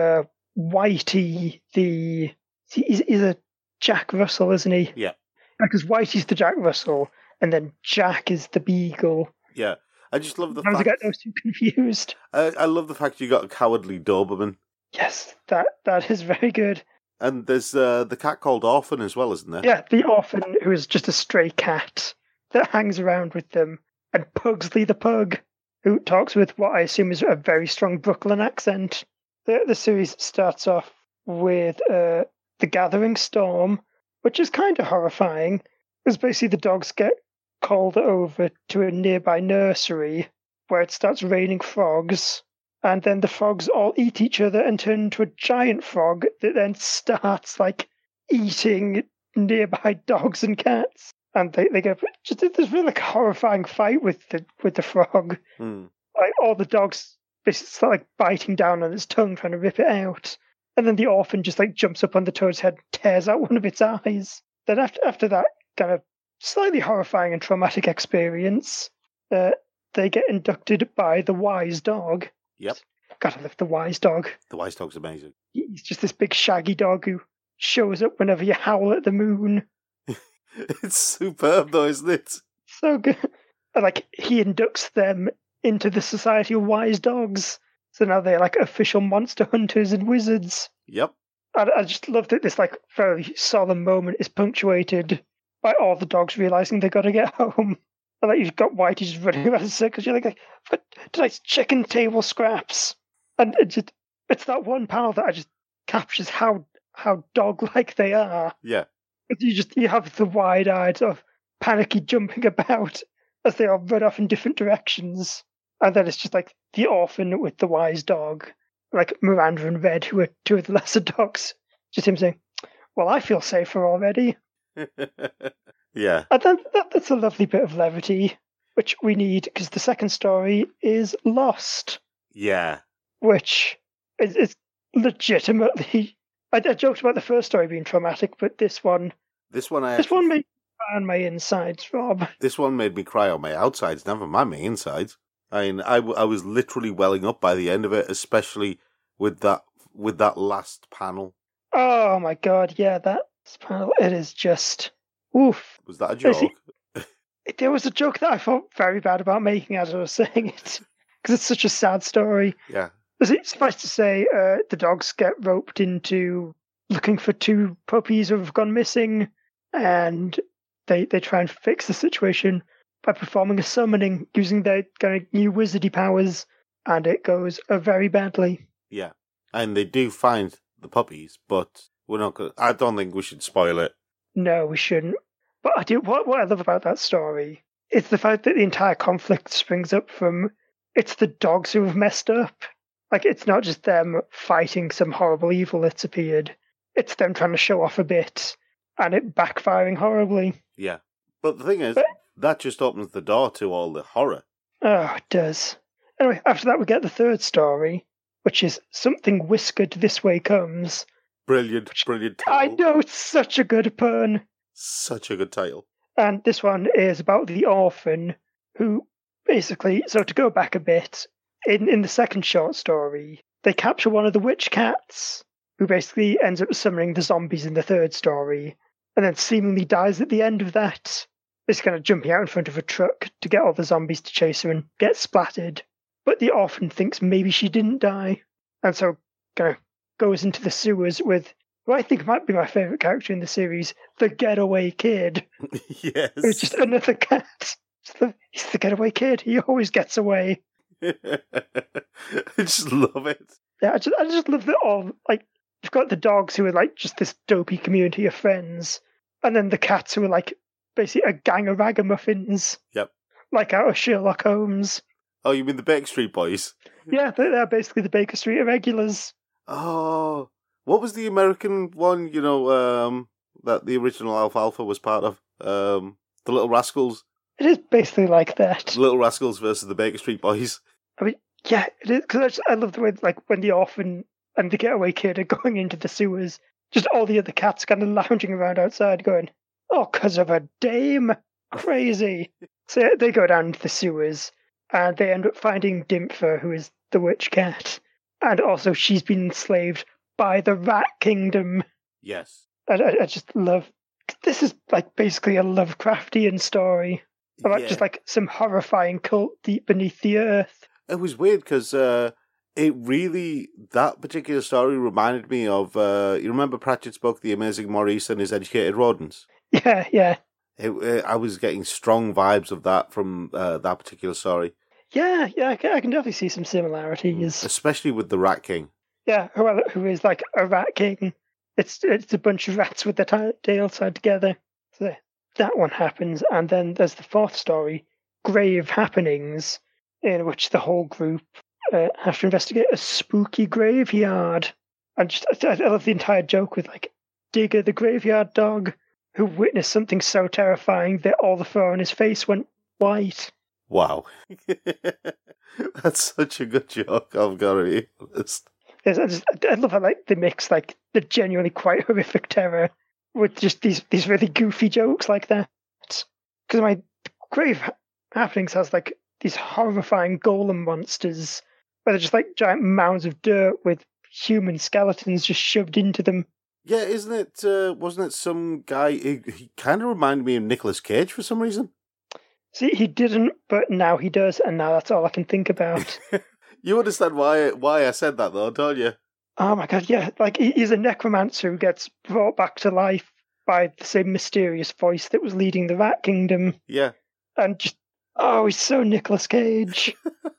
Whitey, he's a Jack Russell, isn't he? Yeah. Because Whitey's the Jack Russell, and then Jack is the Beagle. Yeah. I just love the fact... I get those two confused. I love the fact you got a Cowardly Doberman. Yes, that is very good. And there's the cat called Orphan as well, isn't there? Yeah, the Orphan, who is just a stray cat that hangs around with them. And Pugsley the Pug, who talks with what I assume is a very strong Brooklyn accent. The series starts off with The Gathering Storm, which is kind of horrifying. Because basically the dogs get called over to a nearby nursery where it starts raining frogs. And then the frogs all eat each other and turn into a giant frog that then starts, like, eating nearby dogs and cats. And they get just this really, like, horrifying fight with the frog. Like, all the dogs basically start, like, biting down on its tongue, trying to rip it out. And then the Orphan just, like, jumps up on the toad's head and tears out one of its eyes. Then after that kind of slightly horrifying and traumatic experience, they get inducted by the Wise Dog. Yep. Gotta love the Wise Dog. The Wise Dog's amazing. He's just this big shaggy dog who shows up whenever you howl at the moon. It's superb though, isn't it? So good. And, like, he inducts them into the Society of Wise Dogs. So now they're like official monster hunters and wizards. Yep. And I just love that this, like, very solemn moment is punctuated by all the dogs realizing they gotta get home. And, like, you've got Whitey just running around in circles. You're like, what? Tonight's chicken table scraps. And it's that one panel that just captures how dog-like they are. Yeah. You have the wide-eyed sort of panicky jumping about as they all run off in different directions. And then it's just like the Orphan with the Wise Dog, like Miranda and Red, who are 2 of the lesser dogs. Just him saying, well, I feel safer already. Yeah. And then that's a lovely bit of levity, which we need, because the second story is Lost. Yeah. Which is legitimately... I joked about the first story being traumatic, but this one made me cry on my insides, Rob. This one made me cry on my outsides, never mind my insides. I mean, I was literally welling up by the end of it, especially with that last panel. Oh my god, yeah, that panel, it is just... Oof. Was that a joke? There was a joke that I felt very bad about making as I was saying it, because it's such a sad story. Yeah. It's suffice to say, the dogs get roped into looking for 2 puppies who have gone missing, and they try and fix the situation by performing a summoning using their kind of new wizardy powers, and it goes very badly. Yeah. And they do find the puppies, but we're not going to... I don't think we should spoil it. No, we shouldn't. But I do. What I love about that story is the fact that the entire conflict springs up from it's the dogs who have messed up. Like, it's not just them fighting some horrible evil that's appeared. It's them trying to show off a bit, and it backfiring horribly. Yeah. But the thing is, that just opens the door to all the horror. Oh, it does. Anyway, after that we get the 3rd story, which is Something Whiskered This Way Comes. Brilliant title. I know, it's such a good pun. Such a good title. And this one is about the orphan who basically, so to go back a bit, in the 2nd short story, they capture one of the witch cats, who basically ends up summoning the zombies in the 3rd story, and then seemingly dies at the end of that. Basically kind of jumping out in front of a truck to get all the zombies to chase her and get splattered. But the orphan thinks maybe she didn't die, and so kind of goes into the sewers with who I think might be my favourite character in the series, the Getaway Kid. Yes. It's just another cat. He's the getaway kid. He always gets away. I just love it. Yeah, I just love that all, like, you've got the dogs who are like just this dopey community of friends, and then the cats who are like basically a gang of ragamuffins. Yep. Like out of Sherlock Holmes. Oh, you mean the Baker Street Boys? Yeah, they're basically the Baker Street Irregulars. Oh, what was the American one, that the original Alfalfa was part of? The Little Rascals? It is basically like that. Little Rascals versus the Baker Street Boys. I mean, yeah, it is, because I love the way, like, when the orphan and the getaway kid are going into the sewers, just all the other cats kind of lounging around outside going, oh, 'cause of a dame. Crazy. So yeah, they go down to the sewers, and they end up finding Dimpher, who is the witch cat. And also she's been enslaved by the Rat Kingdom. Yes. I just love... This is, like, basically a Lovecraftian story about just, like, some horrifying cult deep beneath the earth. It was weird, because that particular story reminded me of, you remember Pratchett's book, The Amazing Maurice and His Educated Rodents? Yeah. I was getting strong vibes of that from that particular story. Yeah, I can definitely see some similarities. Especially with the Rat King. Yeah, who is like a rat king. It's a bunch of rats with their tails tied together. So that one happens, and then there's the 4th story, Grave Happenings, in which the whole group have to investigate a spooky graveyard. And I love the entire joke with, like, Digger the graveyard dog, who witnessed something so terrifying that all the fur on his face went white. Wow. That's such a good joke, I've got to be honest. Yes, I love how, like, they mix, like, the genuinely quite horrific terror with just these really goofy jokes like that. Because my Grave Happenings has, like, these horrifying golem monsters where they're just, like, giant mounds of dirt with human skeletons just shoved into them. Yeah, isn't it, wasn't it some guy, he kind of reminded me of Nicolas Cage for some reason? See, he didn't, but now he does, and now that's all I can think about. You understand why I said that, though, don't you? Oh my god, yeah. Like, he's a necromancer who gets brought back to life by the same mysterious voice that was leading the Rat Kingdom. Yeah. And just, he's so Nicolas Cage.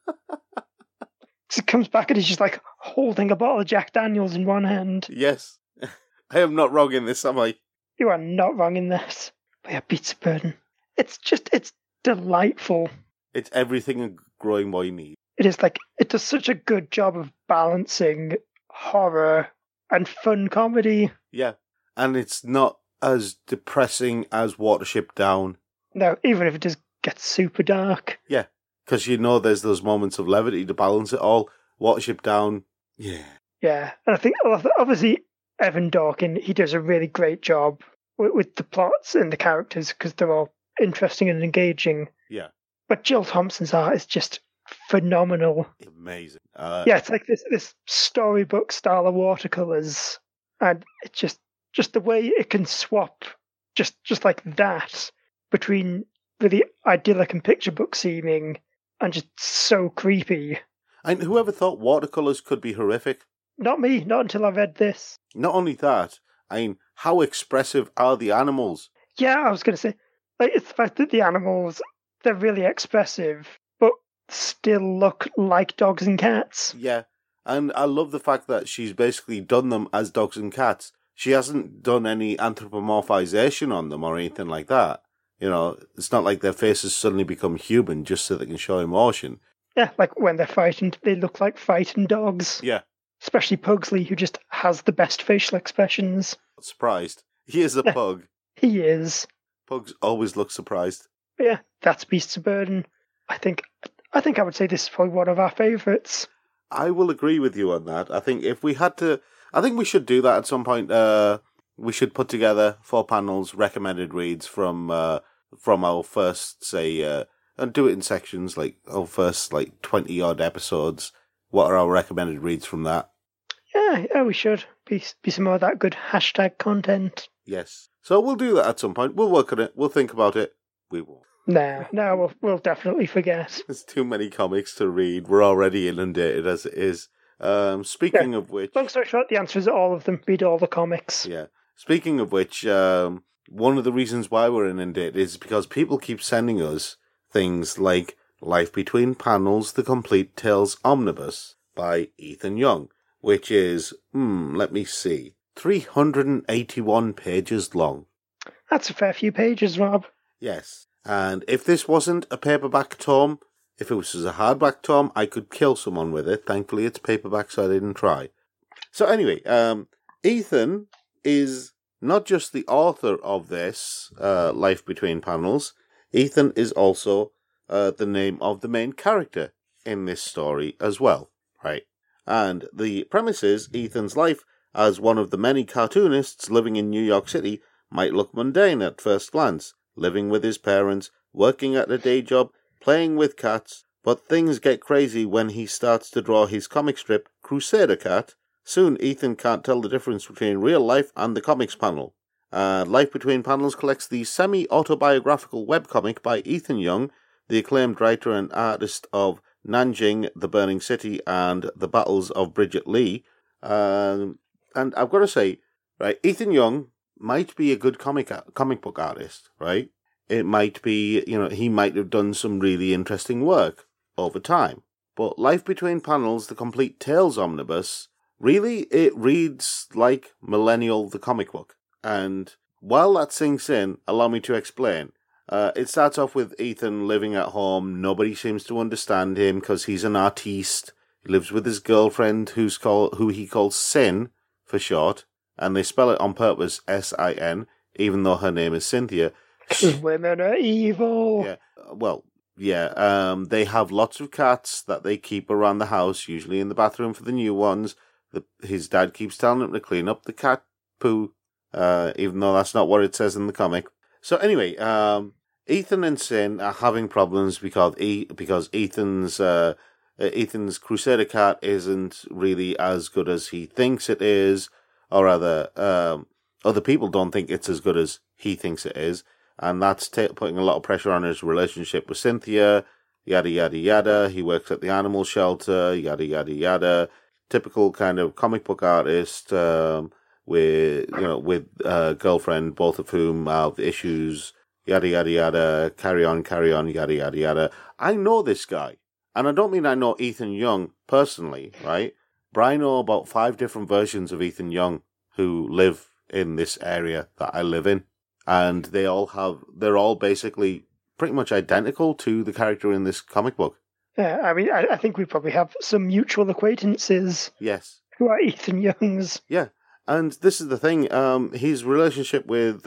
He comes back and he's just, like, holding a bottle of Jack Daniels in one hand. Yes. I am not wrong in this, am I? You are not wrong in that. But yeah, Beats of Burden. It's delightful. It's everything a growing boy needs. It is, like, it does such a good job of balancing horror and fun comedy. Yeah. And it's not as depressing as Watership Down. No, even if it does get super dark. Yeah. Because there's those moments of levity to balance it all. Watership Down, yeah. Yeah, and I think, obviously, Evan Dorkin, he does a really great job with the plots and the characters because they're all interesting and engaging. Yeah. But Jill Thompson's art is just phenomenal. Amazing. Yeah, it's like this storybook style of watercolours, and it's just the way it can swap just like that between really idyllic and picture book seeming, and just so creepy. And whoever thought watercolours could be horrific? Not me, not until I read this. Not only that, I mean, how expressive are the animals? Yeah, I was going to say, like, it's the fact that the animals, they're really expressive, but still look like dogs and cats. Yeah, and I love the fact that she's basically done them as dogs and cats. She hasn't done any anthropomorphization on them or anything like that. You know, it's not like their faces suddenly become human just so they can show emotion. Yeah, like when they're frightened, they look like frightened dogs. Yeah. Especially Pugsley, who just has the best facial expressions. Surprised. He is a pug. He is. Pugs always look surprised. But yeah, that's Beasts of Burden. I think I would say this is probably one of our favourites. I will agree with you on that. I think if we had to, I think we should do that at some point. We should put together 4 panels, recommended reads from our first, say, and do it in sections, like our first 20 odd episodes. What are our recommended reads from that? Yeah, we should be some more of that good hashtag content. Yes. So we'll do that at some point. We'll work on it. We'll think about it. We will. No, we'll definitely forget. There's too many comics to read. We're already inundated as it is. Speaking of which... Long story short, the answer is all of them. Read all the comics. Yeah. Speaking of which, one of the reasons why we're inundated is because people keep sending us things like Life Between Panels, The Complete Tales Omnibus by Ethan Young, which is, let me see, 381 pages long. That's a fair few pages, Rob. Yes. And if this wasn't a paperback tome, if it was a hardback tome, I could kill someone with it. Thankfully, it's paperback, so I didn't try. So anyway, Ethan is not just the author of this, Life Between Panels. Ethan is also the name of the main character in this story as well, right? And the premise is Ethan's life as one of the many cartoonists living in New York City might look mundane at first glance, living with his parents, working at a day job, playing with cats, but things get crazy when he starts to draw his comic strip, Crusader Cat. Soon Ethan can't tell the difference between real life and the comics panel. Life Between Panels collects the semi-autobiographical webcomic by Ethan Young, the acclaimed writer and artist of Nanjing, The Burning City, and The Battles of Bridget Lee. And I've got to say, right, Ethan Young might be a good comic book artist, right? It might be, he might have done some really interesting work over time. But Life Between Panels, The Complete Tales Omnibus, really, it reads like Millennial the comic book. And while that sinks in, allow me to explain. It starts off with Ethan living at home. Nobody seems to understand him because he's an artiste. He lives with his girlfriend who he calls Sin for short. And they spell it on purpose, S-I-N, even though her name is Cynthia. Women are evil. Yeah, well, yeah. They have lots of cats that they keep around the house, usually in the bathroom for the new ones. His dad keeps telling him to clean up the cat poo, even though that's not what it says in the comic. So anyway, Ethan and Sin are having problems because Ethan's Crusader Cat isn't really as good as he thinks it is. Or rather, other people don't think it's as good as he thinks it is. And that's putting a lot of pressure on his relationship with Cynthia, yada, yada, yada. He works at the animal shelter, yada, yada, yada. Typical kind of comic book artist with a girlfriend, both of whom have issues, yada, yada, yada. Carry on, yada, yada, yada. I know this guy. And I don't mean I know Ethan Young personally, right? But I know about 5 different versions of Ethan Young who live in this area that I live in. And they're all basically pretty much identical to the character in this comic book. Yeah, I mean, I think we probably have some mutual acquaintances. Yes. Who are Ethan Young's. Yeah. And this is the thing, his relationship with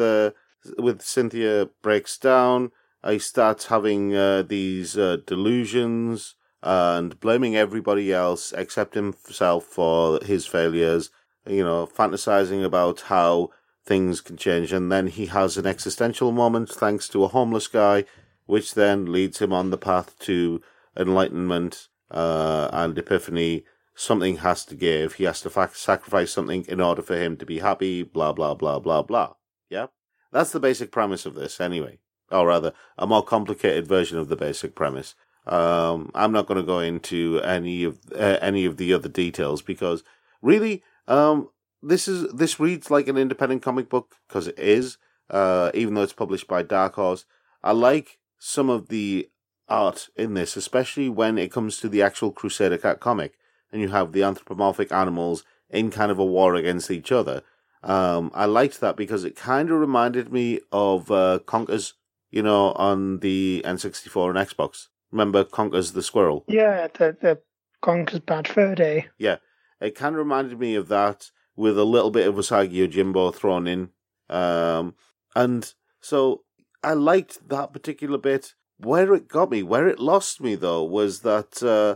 Cynthia breaks down. He starts having these delusions and blaming everybody else except himself for his failures, fantasizing about how things can change. And then he has an existential moment thanks to a homeless guy, which then leads him on the path to enlightenment and epiphany. Something has to give. He has to sacrifice something in order for him to be happy, blah, blah, blah, blah, blah. Yeah? That's the basic premise of this, anyway. or rather, a more complicated version of the basic premise. I'm not going to go into any of the other details because really, this reads like an independent comic book because it is, even though it's published by Dark Horse. I like some of the art in this, especially when it comes to the actual Crusader Cat comic, and you have the anthropomorphic animals in kind of a war against each other. I liked that because it kind of reminded me of Conkers, on the N64 and Xbox. Remember Conkers the squirrel? Yeah, the Conkers Bad Fur Day. Yeah, it kind of reminded me of that with a little bit of Usagi Yojimbo thrown in. And so I liked that particular bit. Where it got me, where it lost me though, was that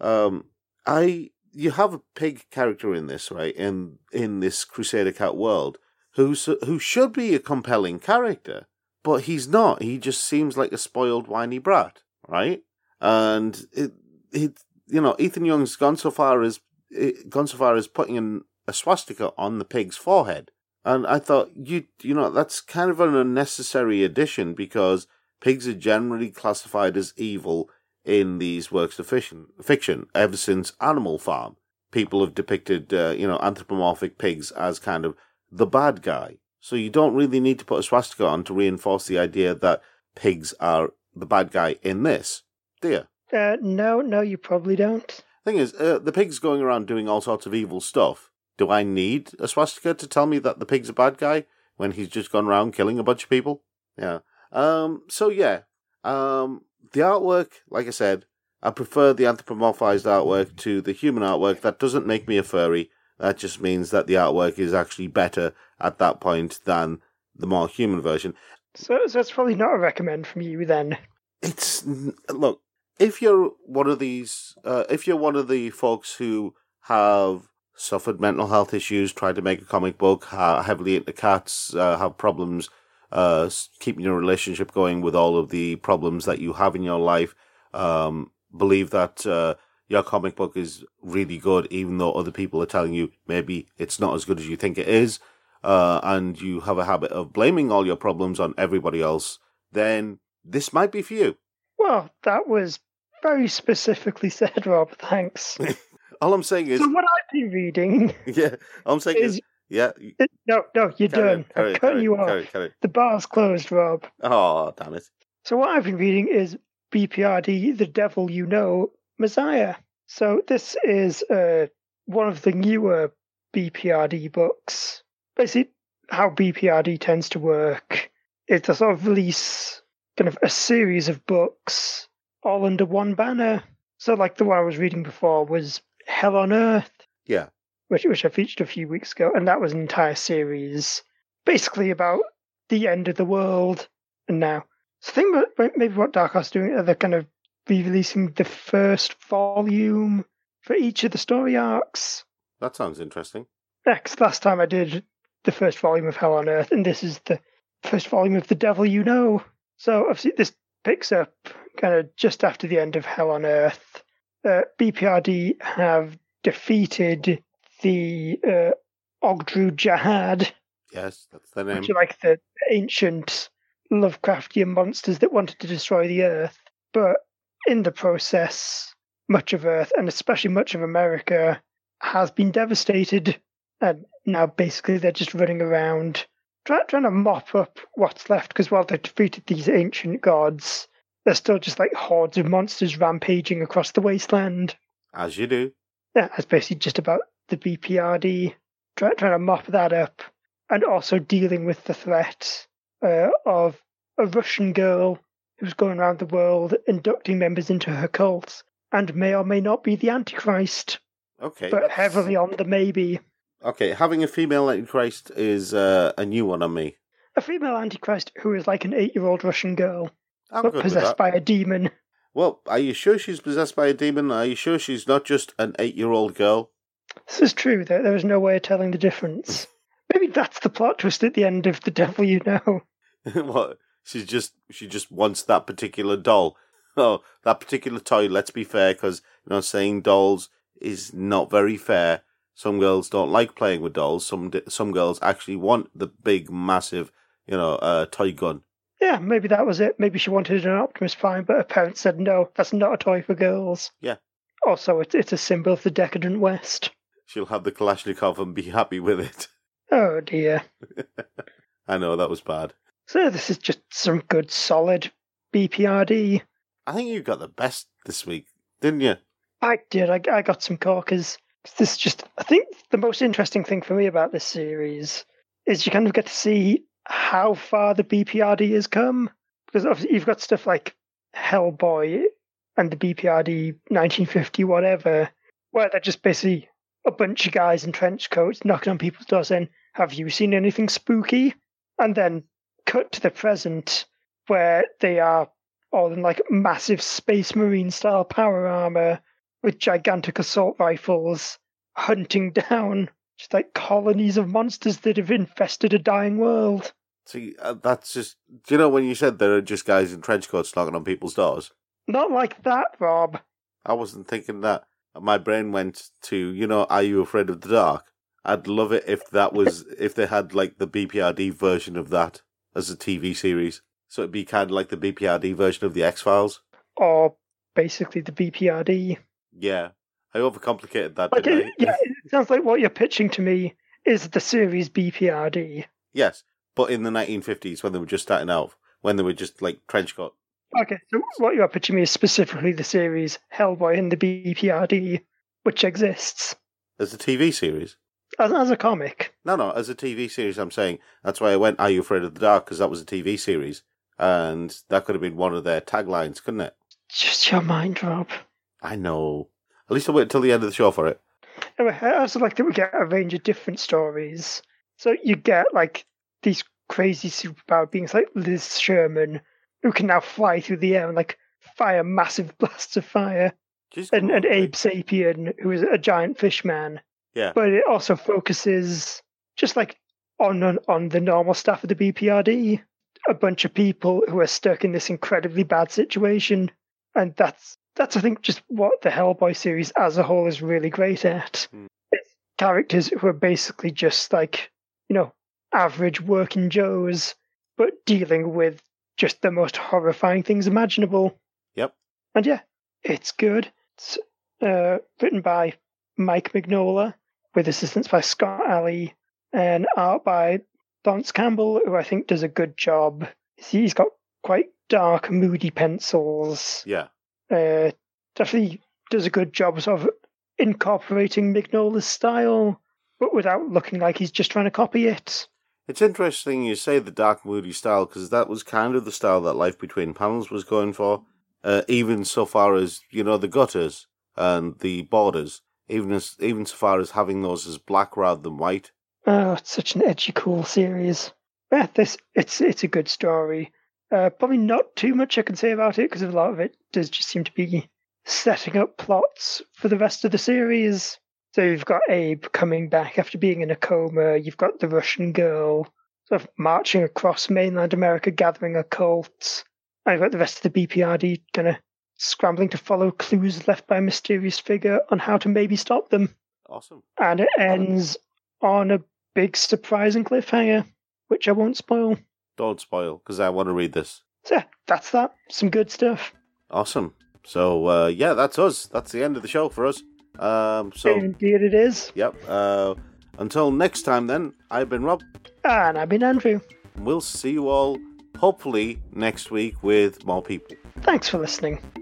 you have a pig character in this, right? In this Crusader Cat world, who should be a compelling character, but he's not. He just seems like a spoiled, whiny brat, right? And Ethan Young's gone so far as putting a swastika on the pig's forehead, and I thought that's kind of an unnecessary addition because pigs are generally classified as evil in these works of fiction ever since Animal Farm. People have depicted, anthropomorphic pigs as kind of the bad guy. So you don't really need to put a swastika on to reinforce the idea that pigs are the bad guy in this, do you? No, you probably don't. Thing is, the pig's going around doing all sorts of evil stuff. Do I need a swastika to tell me that the pig's a bad guy when he's just gone around killing a bunch of people? Yeah. The artwork, like I said, I prefer the anthropomorphized artwork to the human artwork. That doesn't make me a furry. That just means that the artwork is actually better at that point than the more human version. So it's probably not a recommend from you then. Look, if you're one of the folks who have suffered mental health issues, tried to make a comic book, are heavily into cats, have problems keeping your relationship going with all of the problems that you have in your life, believe that your comic book is really good, even though other people are telling you maybe it's not as good as you think it is, and you have a habit of blaming all your problems on everybody else, then this might be for you. Well, that was very specifically said, Rob. Thanks. All I'm saying is... So what I've been reading... Yeah, all I'm saying is... Yeah. No, you're done. I'm cutting you off. The bar's closed, Rob. Oh, damn it. So what I've been reading is BPRD, The Devil You Know, Messiah. So this is one of the newer BPRD books. Basically, how BPRD tends to work is to sort of release kind of a series of books all under one banner. So like the one I was reading before was Hell on Earth. Yeah. Which I featured a few weeks ago, and that was an entire series basically about the end of the world. And now, so I think maybe what Dark Horse are doing, they're kind of re-releasing the first volume for each of the story arcs. That sounds interesting. Next, last time I did the first volume of Hell on Earth, and this is the first volume of The Devil You Know. So obviously this picks up kind of just after the end of Hell on Earth. BPRD have defeated the Ogdru Jahad. Yes, that's the name. Which are like the ancient Lovecraftian monsters that wanted to destroy the Earth. But in the process, much of Earth, and especially much of America, has been devastated. And now basically they're just running around trying to mop up what's left, because while they defeated these ancient gods, there's still just like hordes of monsters rampaging across the wasteland. As you do. Yeah, it's basically just about the BPRD trying to mop that up, and also dealing with the threat of a Russian girl who's going around the world inducting members into her cult, and may or may not be the Antichrist. Okay. But heavily on the maybe. Okay, having a female Antichrist is a new one on me. A female Antichrist who is like an 8-year-old Russian girl, but possessed by a demon. Well, are you sure she's possessed by a demon? Are you sure she's not just an 8-year-old girl? This is true. There is no way of telling the difference. Maybe that's the plot twist at the end of The Devil You Know. What? She just wants that particular doll. Oh, that particular toy. Let's be fair, because saying dolls is not very fair. Some girls don't like playing with dolls. Some girls actually want the big, massive, toy gun. Yeah, maybe that was it. Maybe she wanted an Optimus Prime, but her parents said, no, that's not a toy for girls. Yeah. Also, it's a symbol of the decadent West. She'll have the Kalashnikov and be happy with it. Oh, dear. I know, that was bad. So this is just some good, solid BPRD. I think you got the best this week, didn't you? I did. I got some corkers. This just, I think the most interesting thing for me about this series is you kind of get to see how far the BPRD has come. Because obviously you've got stuff like Hellboy and the BPRD 1950 whatever, where they're just basically a bunch of guys in trench coats knocking on people's doors saying, have you seen anything spooky? And then cut to the present, where they are all in like massive Space Marine style power armor with gigantic assault rifles, hunting down just like colonies of monsters that have infested a dying world. See, that's just... Do you know when you said there are just guys in trench coats knocking on people's doors? Not like that, Rob. I wasn't thinking that. My brain went to, you know, Are You Afraid of the Dark? I'd love it if that was... if they had, like, the BPRD version of that as a TV series. So it'd be kind of like the BPRD version of the X-Files. Or basically the BPRD. Yeah. I overcomplicated that, Like didn't I? yeah, it sounds like what you're pitching to me is the series BPRD. Yes, but in the 1950s when they were just starting out, when they were just, like, trench coat. Okay, so what you're pitching me is specifically the series Hellboy and the BPRD, which exists. As a TV series? As a comic. No, as a TV series, I'm saying. That's why I went, Are You Afraid of the Dark? Because that was a TV series. And that could have been one of their taglines, couldn't it? Just your mind, Rob. I know. At least I'll wait until the end of the show for it. Anyway, I also like that we get a range of different stories. So you get, like, these crazy superpowered beings like Liz Sherman, who can now fly through the air and, like, fire massive blasts of fire. And Abe Sapien, who is a giant fish man. Yeah. But it also focuses just, like, on the normal staff of the BPRD. A bunch of people who are stuck in this incredibly bad situation. And that's I think, just what the Hellboy series as a whole is really great at. It's characters who are basically just like, you know, average working Joes, but dealing with just the most horrifying things imaginable. Yep. And yeah, it's good. It's written by Mike Mignola, with assistance by Scott Alley, and art by Lawrence Campbell, who I think does a good job. He's got quite dark, moody pencils. Yeah. Definitely does a good job of sort of incorporating Mignola's style, but without looking like he's just trying to copy it. It's interesting you say the dark, moody style, because that was kind of the style that Life Between Panels was going for. Even so far as, you know, the gutters and the borders, even so far as having those as black rather than white. Oh, it's such an edgy, cool series. Yeah, it's a good story. Probably not too much I can say about it, because a lot of it does just seem to be setting up plots for the rest of the series. So you've got Abe coming back after being in a coma. You've got the Russian girl sort of marching across mainland America, gathering a cult. And you've got the rest of the BPRD kind of scrambling to follow clues left by a mysterious figure on how to maybe stop them. Awesome. And it ends on a big surprising cliffhanger, which I won't spoil. Don't spoil, because I want to read this. So yeah, that's that. Some good stuff. Awesome. So, yeah, that's us. That's the end of the show for us. Indeed it is. Yep. Until next time then, I've been Rob. And I've been Andrew. We'll see you all, hopefully, next week with more people. Thanks for listening.